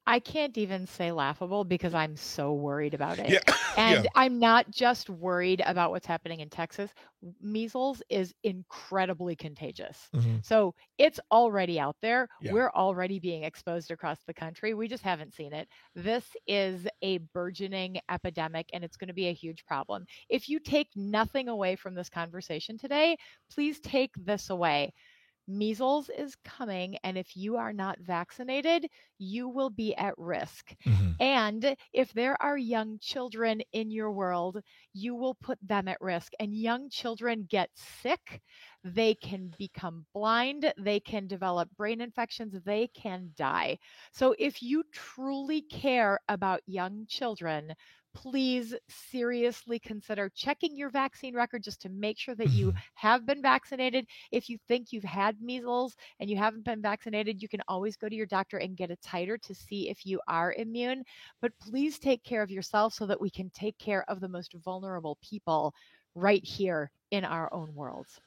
I can't even say laughable because I'm so worried about it. Yeah. And Yeah. I'm not just worried about what's happening in Texas. Measles is incredibly contagious. Mhm. So it's already out there. Yeah. We're already being exposed across the country. We just haven't seen it. This is a burgeoning epidemic, and it's going to be a huge problem. If you take nothing away from this conversation today, please take this away. Measles is coming, and if you are not vaccinated, you will be at risk. And if there are young children in your world, you will put them at risk. And young children get sick, they can become blind, they can develop brain infections, they can die. So if you truly care about young children, please seriously consider checking your vaccine record just to make sure that you have been vaccinated. If you think you've had measles and you haven't been vaccinated, you can always go to your doctor and get a titer to see if you are immune. But please take care of yourself so that we can take care of the most vulnerable people right here in our own worlds.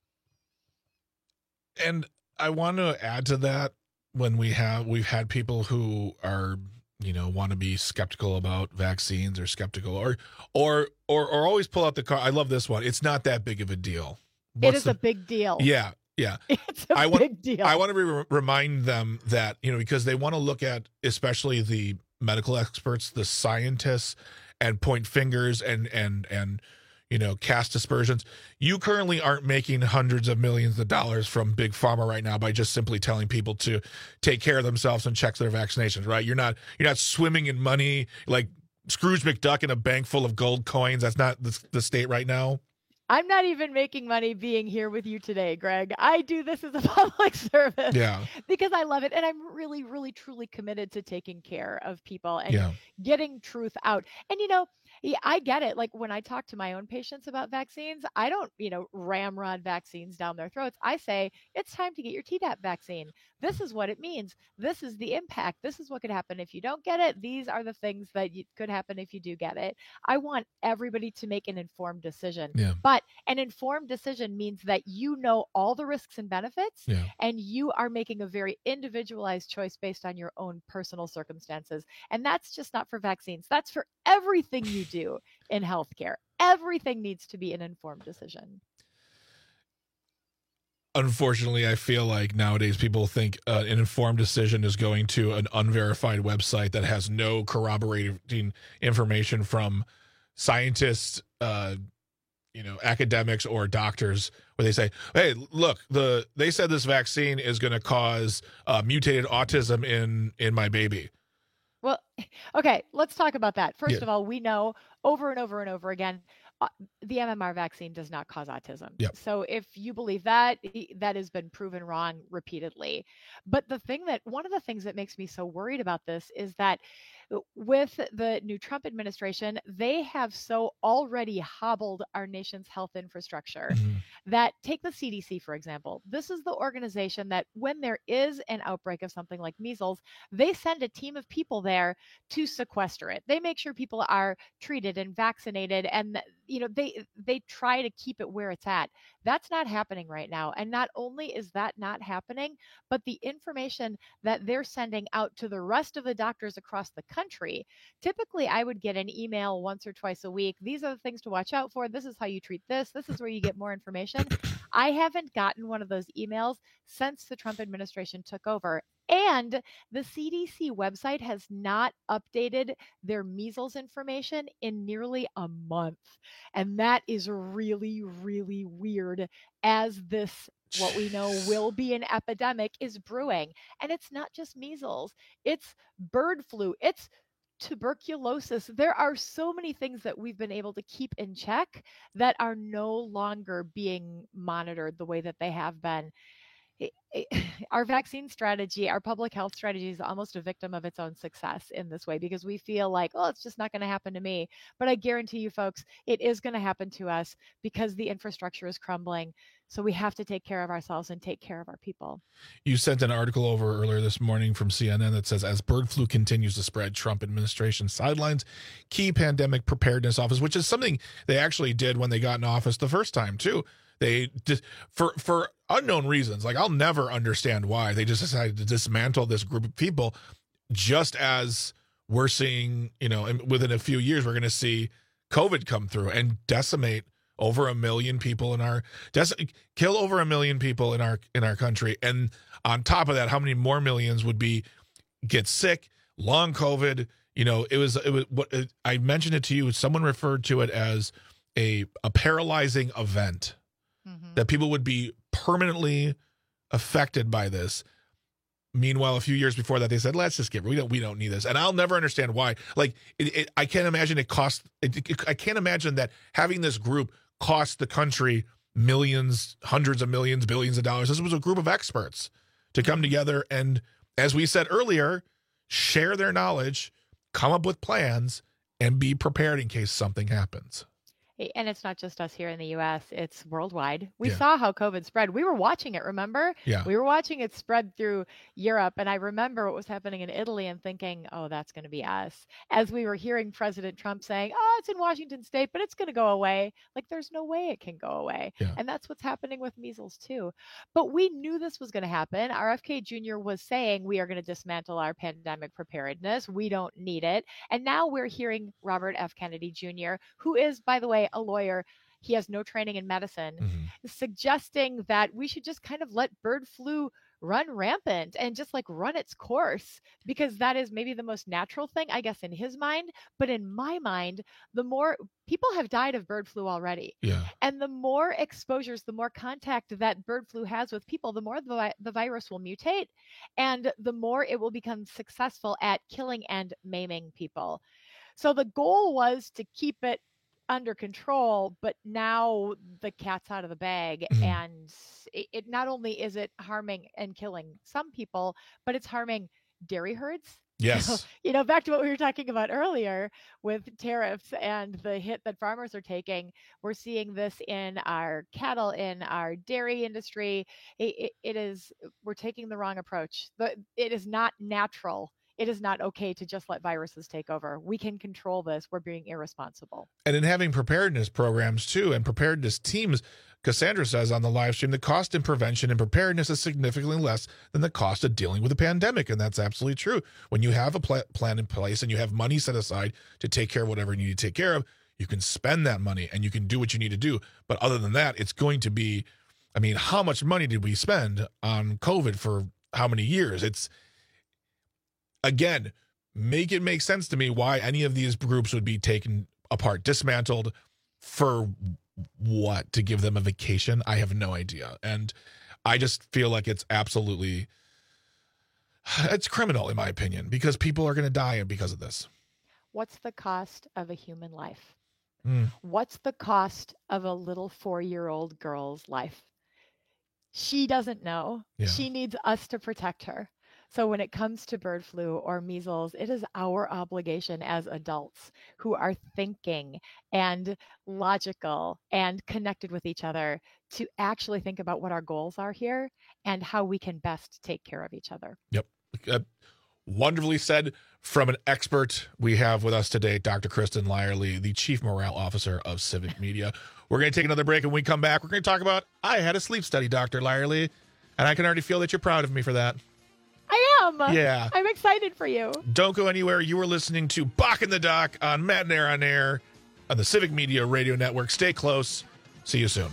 And I want to add to that, when we've had people who are, want to be skeptical about vaccines, or skeptical or always pull out the car. I love this one. It's not that big of a deal. It is a big deal. Yeah. Yeah. It's a big deal. I want to remind them that, because they want to look at, especially the medical experts, the scientists, and point fingers and cast aspersions. You currently aren't making hundreds of millions of dollars from Big Pharma right now by just simply telling people to take care of themselves and check their vaccinations, right? You're not swimming in money like Scrooge McDuck in a bank full of gold coins. That's not the state right now. I'm not even making money being here with you today, Greg. I do this as a public service because I love it. And I'm really, really, truly committed to taking care of people and getting truth out. And, I get it. Like when I talk to my own patients about vaccines, I don't, ramrod vaccines down their throats. I say, it's time to get your Tdap vaccine. This is what it means. This is the impact. This is what could happen if you don't get it. These are the things that could happen if you do get it. I want everybody to make an informed decision. Yeah. But an informed decision means that you know all the risks and benefits, and you are making a very individualized choice based on your own personal circumstances. And that's just not for vaccines. That's for everything you do in healthcare. Everything needs to be an informed decision. Unfortunately, I feel like nowadays people think an informed decision is going to an unverified website that has no corroborating information from scientists, academics or doctors, where they say, hey, look, they said this vaccine is going to cause mutated autism in my baby. Well, okay, let's talk about that. First of all, we know over and over and over again, the MMR vaccine does not cause autism. Yep. So if you believe that, that has been proven wrong repeatedly. But one of the things that makes me so worried about this is that with the new Trump administration, they have so already hobbled our nation's health infrastructure that, take the CDC, for example. This is the organization that when there is an outbreak of something like measles, they send a team of people there to sequester it. They make sure people are treated and vaccinated, and they try to keep it where it's at. That's not happening right now. And not only is that not happening, but the information that they're sending out to the rest of the doctors across the country, typically I would get an email once or twice a week. These are the things to watch out for. This is how you treat this. This is where you get more information. I haven't gotten one of those emails since the Trump administration took over. And the CDC website has not updated their measles information in nearly a month. And that is really, really weird, as this, what we know will be an epidemic, is brewing. And it's not just measles, it's bird flu, it's tuberculosis. There are so many things that we've been able to keep in check that are no longer being monitored the way that they have been. Our vaccine strategy, our public health strategy, is almost a victim of its own success in this way, because we feel like, oh, it's just not going to happen to me. But I guarantee you, folks, it is going to happen to us, because the infrastructure is crumbling. So we have to take care of ourselves and take care of our people. You sent an article over earlier this morning from CNN that says, as bird flu continues to spread, Trump administration sidelines key pandemic preparedness office, which is something they actually did when they got in office the first time, too. They just, for unknown reasons, like I'll never understand why, they just decided to dismantle this group of people just as we're seeing, within a few years, we're going to see COVID come through and decimate over 1 million people kill over 1 million people in our country. And on top of that, how many more millions would get sick, long COVID? It was what I mentioned it to you. Someone referred to it as a paralyzing event, that people would be permanently affected by this. Meanwhile, a few years before that, they said, "Let's just we don't need this." And I'll never understand why. Like, I can't imagine I can't imagine that having this group cost the country millions, hundreds of millions, billions of dollars. This was a group of experts to come together and, as we said earlier, share their knowledge, come up with plans, and be prepared in case something happens. And it's not just us here in the U.S., it's worldwide. We saw how COVID spread. We were watching it, remember? Yeah. We were watching it spread through Europe. And I remember what was happening in Italy and thinking, oh, that's going to be us. As we were hearing President Trump saying, oh, it's in Washington State, but it's going to go away. Like, there's no way it can go away. Yeah. And that's what's happening with measles, too. But we knew this was going to happen. RFK Jr. was saying we are going to dismantle our pandemic preparedness. We don't need it. And now we're hearing Robert F. Kennedy Jr., who is, by the way, a lawyer. He has no training in medicine, suggesting that we should just kind of let bird flu run rampant and just like run its course, because that is maybe the most natural thing, I guess, in his mind. But in my mind, the more people have died of bird flu already. Yeah. And the more exposures, the more contact that bird flu has with people, the more the virus will mutate, and the more it will become successful at killing and maiming people. So the goal was to keep it under control, but now the cat's out of the bag, and it not only is it harming and killing some people, but it's harming dairy herds. Yes. Back to what we were talking about earlier with tariffs and the hit that farmers are taking. We're seeing this in our cattle, in our dairy industry. We're taking the wrong approach. It is not natural. It is not okay to just let viruses take over. We can control this. We're being irresponsible. And in having preparedness programs too, and preparedness teams, Cassandra says on the live stream, the cost in prevention and preparedness is significantly less than the cost of dealing with a pandemic. And that's absolutely true. When you have a plan in place and you have money set aside to take care of whatever you need to take care of, you can spend that money and you can do what you need to do. But other than that, it's going to be, how much money did we spend on COVID for how many years? Again, make it make sense to me why any of these groups would be taken apart, dismantled for what? To give them a vacation? I have no idea. And I just feel like it's criminal in my opinion, because people are going to die because of this. What's the cost of a human life? What's the cost of a little 4-year-old girl's life? She doesn't know. Yeah. She needs us to protect her. So when it comes to bird flu or measles, it is our obligation as adults who are thinking and logical and connected with each other to actually think about what our goals are here and how we can best take care of each other. Yep. Wonderfully said from an expert we have with us today, Dr. Kristen Lyerly, the Chief Morale Officer of Civic Media. We're going to take another break, and when we come back, we're going to talk about I had a sleep study, Dr. Lyerly, and I can already feel that you're proud of me for that. I am. Yeah. I'm excited for you. Don't go anywhere. You are listening to Bach in the Dock on Matt and Air on Air on the Civic Media Radio Network. Stay close. See you soon.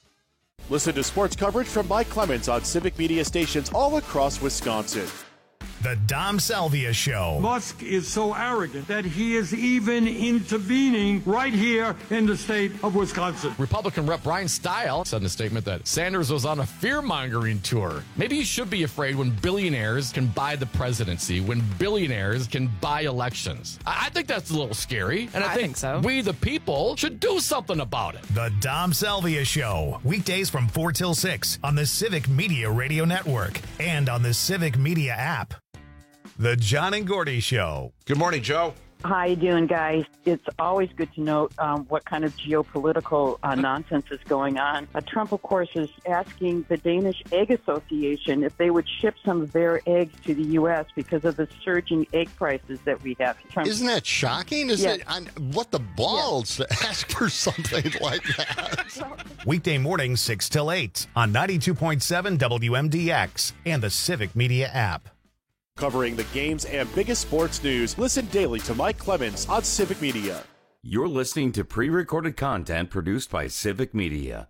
Listen to sports coverage from Mike Clemens on Civic Media stations all across Wisconsin. The Dom Salvia Show. Musk is so arrogant that he is even intervening right here in the state of Wisconsin. Republican Rep. Brian Stile said in a statement that Sanders was on a fear-mongering tour. Maybe you should be afraid when billionaires can buy the presidency, when billionaires can buy elections. I think that's a little scary, and I think so. We, the people, should do something about it. The Dom Salvia Show. Weekdays from 4 till 6 on the Civic Media Radio Network and on the Civic Media app. The John and Gordy Show. Good morning, Joe. How you doing, guys? It's always good to note what kind of geopolitical nonsense is going on. Trump, of course, is asking the Danish Egg Association if they would ship some of their eggs to the U.S. because of the surging egg prices that we have. Trump, isn't that shocking? What the balls to ask for something like that? Weekday mornings 6 till 8 on 92.7 WMDX and the Civic Media app. Covering the games and biggest sports news, listen daily to Mike Clemens on Civic Media. You're listening to pre-recorded content produced by Civic Media.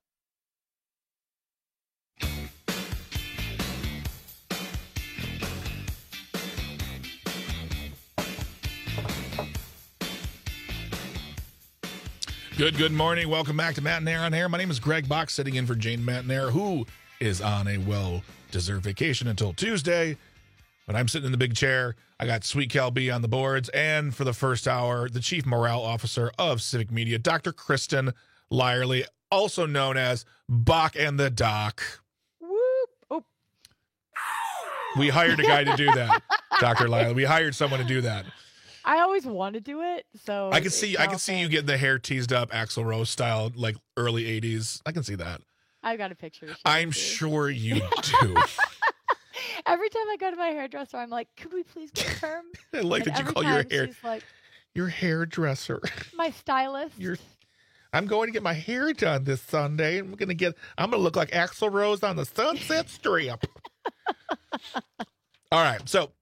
Good morning. Welcome back to Matt and Air on Air. My name is Greg Bach, sitting in for Jane Matt, who is on a well-deserved vacation until Tuesday. But I'm sitting in the big chair. I got Sweet Cal B on the boards. And for the first hour, the Chief Morale Officer of Civic Media, Dr. Kristen Lyerly, also known as Bach and the Doc. Whoop. Oh. We hired a guy to do that, Dr. Lyerly. We hired someone to do that. I always want to do it, so I can see you getting the hair teased up, Axl Rose style, like early 80s. I can see that. I've got a picture. I'm sure you do. Every time I go to my hairdresser, I'm like, could we please get a perm? I like that you call your hair. She's like, your hairdresser. My stylist. I'm going to get my hair done this Sunday. I'm gonna look like Axl Rose on the Sunset Strip. All right, so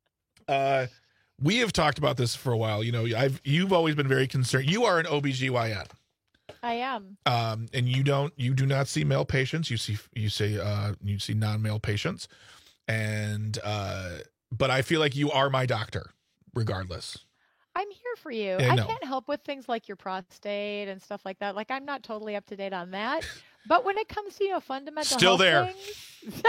we have talked about this for a while. You know, you've always been very concerned. You are an OBGYN. I am. And you do not see male patients. You see non-male patients. And but I feel like you are my doctor regardless. I'm here for you. I can't help with things like your prostate and stuff like that. Like, I'm not totally up to date on that. But when it comes to, fundamental still health there. Things,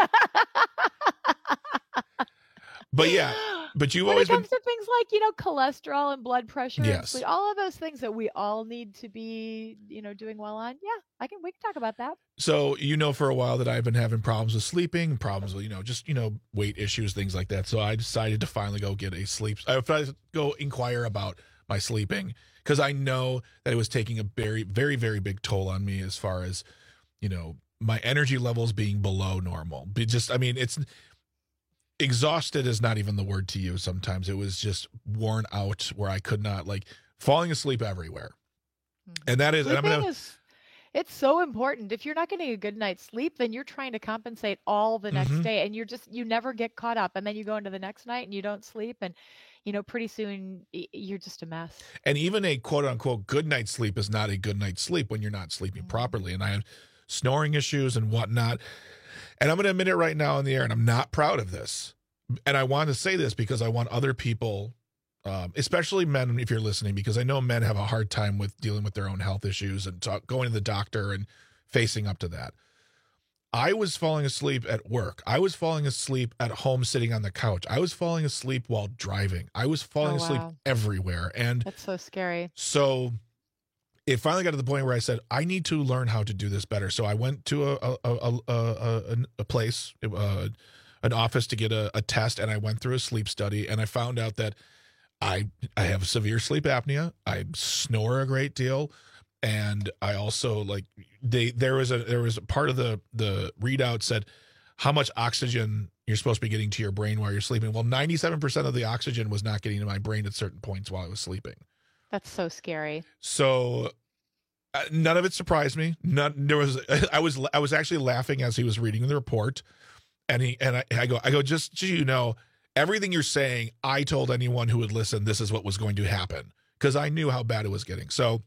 but yeah, but you've when always it comes to things like, cholesterol and blood pressure, yes, and all of those things that we all need to be, doing well on. Yeah, we can talk about that. So, for a while that I've been having problems with sleeping, problems with, just weight issues, things like that. So I decided to finally go get a sleep. I go inquire about my sleeping because I know that it was taking a very, very, very big toll on me as far as, my energy levels being below normal. It's exhausted is not even the word to use. Sometimes it was just worn out where I could not, falling asleep everywhere. And that is, it's so important. If you're not getting a good night's sleep, then you're trying to compensate all the next day, and you never get caught up. And then you go into the next night and you don't sleep, and pretty soon you're just a mess. And even a quote unquote good night's sleep is not a good night's sleep when you're not sleeping properly. And I have snoring issues and whatnot. And I'm going to admit it right now in the air, and I'm not proud of this. And I want to say this because I want other people, especially men, if you're listening, because I know men have a hard time with dealing with their own health issues and going to the doctor and facing up to that. I was falling asleep at work. I was falling asleep at home sitting on the couch. I was falling asleep while driving. I was falling asleep everywhere. And that's so scary. So it finally got to the point where I said, I need to learn how to do this better. So I went to a place, an office to get a test, and I went through a sleep study, and I found out that I have severe sleep apnea. I snore a great deal, and I also there was a part of the readout said how much oxygen you're supposed to be getting to your brain while you're sleeping. Well, 97% of the oxygen was not getting to my brain at certain points while I was sleeping. That's so scary. So none of it surprised me. I was actually laughing as he was reading the report, and I go, just so you know, everything you're saying, I told anyone who would listen, this is what was going to happen, because I knew how bad it was getting. So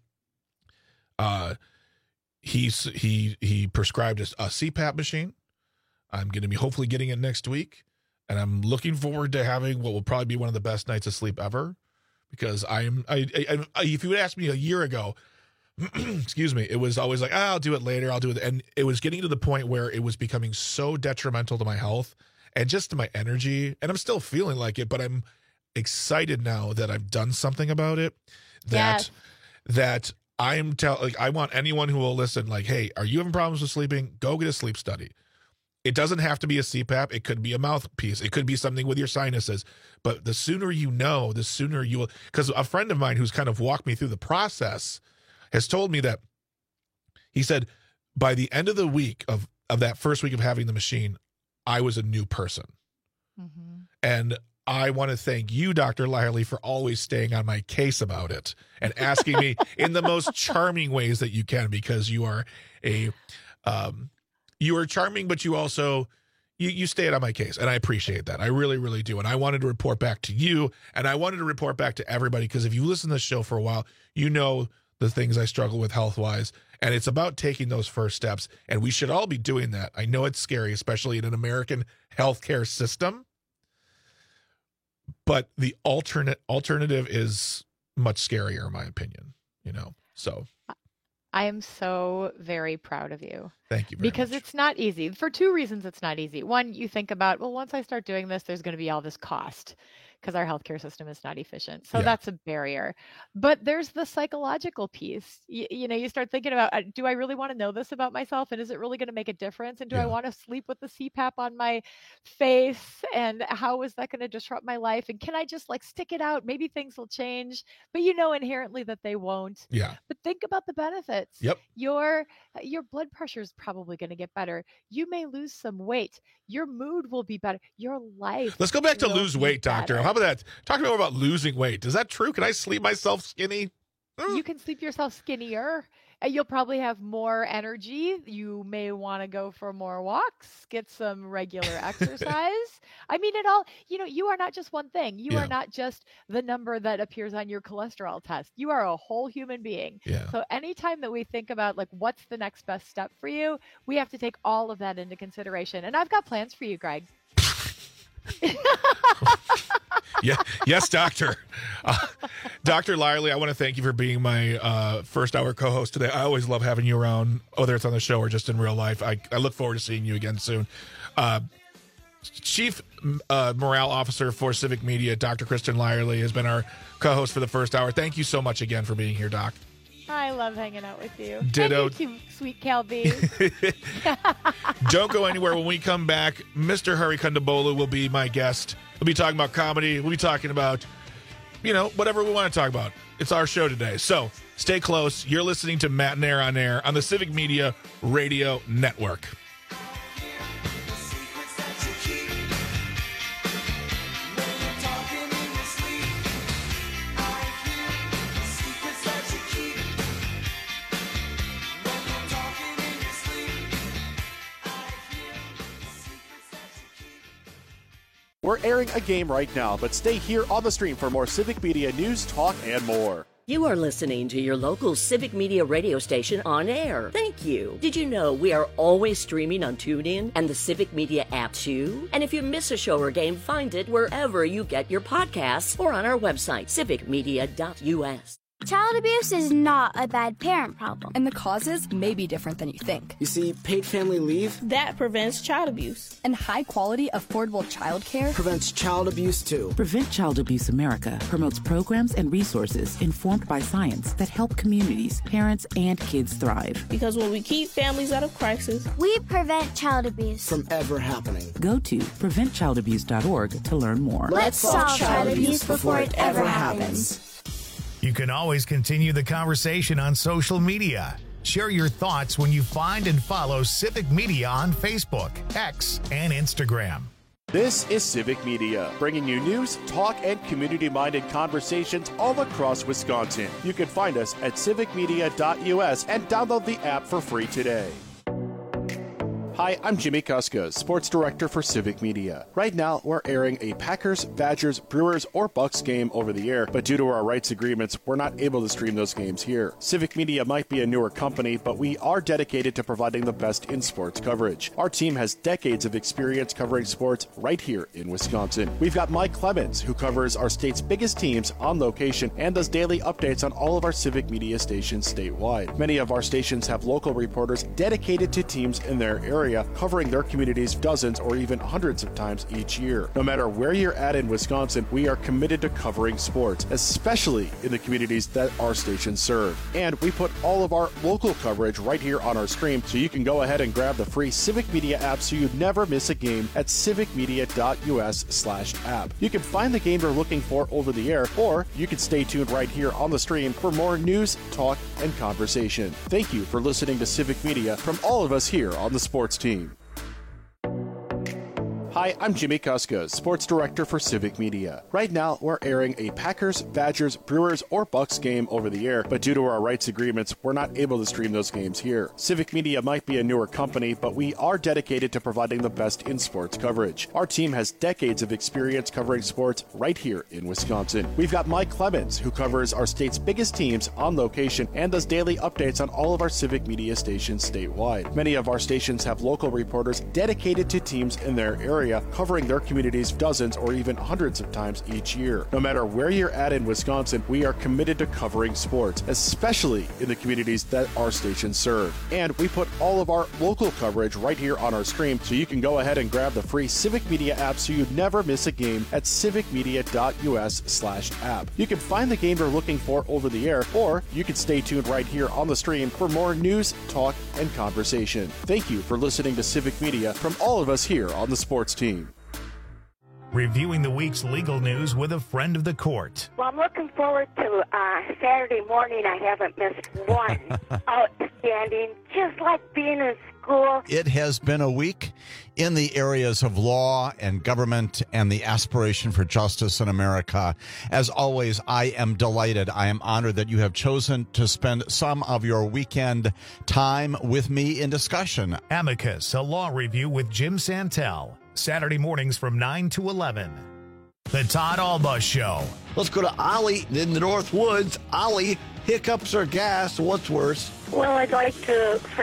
he prescribed a CPAP machine. I'm going to be hopefully getting it next week. And I'm looking forward to having what will probably be one of the best nights of sleep ever, because if you would ask me a year ago, excuse me, it was always like, I'll do it later. I'll do it. And it was getting to the point where it was becoming so detrimental to my health and just to my energy. And I'm still feeling like it, but I'm excited now that I've done something about it. That I want anyone who will listen, like, hey, are you having problems with sleeping? Go get a sleep study. It doesn't have to be a CPAP. It could be a mouthpiece. It could be something with your sinuses. But the sooner you know, the sooner you will. Because a friend of mine who's kind of walked me through the process has told me that he said by the end of the week of that first week of having the machine, I was a new person. Mm-hmm. And I want to thank you, Dr. Liley, for always staying on my case about it and asking me in the most charming ways that you can, because you are you are charming, but you also, you stayed on my case, and I appreciate that. I really, really do. And I wanted to report back to you, and I wanted to report back to everybody, because if you listen to the show for a while, you know the things I struggle with health-wise, and it's about taking those first steps, and we should all be doing that. I know it's scary, especially in an American healthcare system, but the alternative is much scarier, in my opinion, so. I am so very proud of you. Thank you very because much. It's not easy. For two reasons it's not easy. One, you think about, well, once I start doing this, there's going to be all this cost because our healthcare system is not efficient. So that's a barrier. But there's the psychological piece. You start thinking about, do I really want to know this about myself? And is it really going to make a difference? And do I want to sleep with the CPAP on my face? And how is that going to disrupt my life? And can I just stick it out? Maybe things will change, but inherently that they won't. Yeah. But think about the benefits. Yep. Your blood pressure is probably going to get better. You may lose some weight. Your mood will be better. Your life. Let's go back to lose weight, doctor. How about that? Talk more about losing weight. Is that true? Can I sleep myself skinny? You can sleep yourself skinnier. You'll probably have more energy. You may want to go for more walks, get some regular exercise. I mean, you are not just one thing. You are not just the number that appears on your cholesterol test. You are a whole human being. Yeah. So anytime that we think about what's the next best step for you, we have to take all of that into consideration. And I've got plans for you, Greg. Yeah, yes, doctor. Dr. Liley, I want to thank you for being my first hour co-host today. I always love having you around, whether it's on the show or just in real life. I look forward to seeing you again soon. Chief Morale Officer for Civic Media, Dr. Kristen Liley, has been our co-host for the first hour. Thank you so much again for being here, Doc. I love hanging out with you. Ditto. And you too, sweet Calvi. Don't go anywhere. When we come back, Mr. Hari Kondabolu will be my guest. We'll be talking about comedy. We'll be talking about, whatever we want to talk about. It's our show today. So stay close. You're listening to Matt and Air on Air on the Civic Media Radio Network. We're airing a game right now, but stay here on the stream for more Civic Media news, talk, and more. You are listening to your local Civic Media radio station on air. Thank you. Did you know we are always streaming on TuneIn and the Civic Media app too? And if you miss a show or game, find it wherever you get your podcasts or on our website, civicmedia.us. Child abuse is not a bad parent problem. And the causes may be different than you think. You see, paid family leave, that prevents child abuse. And high-quality, affordable child care prevents child abuse, too. Prevent Child Abuse America promotes programs and resources informed by science that help communities, parents, and kids thrive. Because when we keep families out of crisis, we prevent child abuse from ever happening. Go to preventchildabuse.org to learn more. Let's solve child abuse before it ever happens. You can always continue the conversation on social media. Share your thoughts when you find and follow Civic Media on Facebook, X, and Instagram. This is Civic Media, bringing you news, talk, and community-minded conversations all across Wisconsin. You can find us at civicmedia.us and download the app for free today. Hi, I'm Jimmy Kuska, Sports Director for Civic Media. Right now, we're airing a Packers, Badgers, Brewers, or Bucks game over the air, but due to our rights agreements, we're not able to stream those games here. Civic Media might be a newer company, but we are dedicated to providing the best in sports coverage. Our team has decades of experience covering sports right here in Wisconsin. We've got Mike Clemens, who covers our state's biggest teams on location and does daily updates on all of our Civic Media stations statewide. Many of our stations have local reporters dedicated to teams in their area, covering their communities dozens or even hundreds of times each year. No matter where you're at in Wisconsin, we are committed to covering sports, especially in the communities that our stations serve. And we put all of our local coverage right here on our stream, so you can go ahead and grab the free Civic Media app so you never miss a game at civicmedia.us/app. You can find the game you're looking for over the air, or you can stay tuned right here on the stream for more news, talk, and conversation. Thank you for listening to Civic Media from all of us here on the sports team. Hi, I'm Jimmy Kuska, Sports Director for Civic Media. Right now, we're airing a Packers, Badgers, Brewers, or Bucks game over the air, but due to our rights agreements, we're not able to stream those games here. Civic Media might be a newer company, but we are dedicated to providing the best in sports coverage. Our team has decades of experience covering sports right here in Wisconsin. We've got Mike Clemens, who covers our state's biggest teams on location and does daily updates on all of our Civic Media stations statewide. Many of our stations have local reporters dedicated to teams in their area, covering their communities dozens or even hundreds of times each year. No matter where you're at in Wisconsin, we are committed to covering sports, especially in the communities that our stations serve. And we put all of our local coverage right here on our stream, so you can go ahead and grab the free Civic Media app so you never miss a game at civicmedia.us/app. You can find the game you're looking for over the air, or you can stay tuned right here on the stream for more news, talk, and conversation. Thank you for listening to Civic Media from all of us here on the sports team. Reviewing the week's legal news with a friend of the court. Well, I'm looking forward to Saturday morning. I haven't missed one. Outstanding, just like being in school. It has been a week in the areas of law and government and the aspiration for justice in America. As always, I am delighted. I am honored that you have chosen to spend some of your weekend time with me in discussion. Amicus, a law review with Jim Santel. Saturday mornings from 9 to 11. The Todd Alba Show. Let's go to Ollie in the North Woods. Ollie, hiccups or gas? What's worse? Well, I'd like to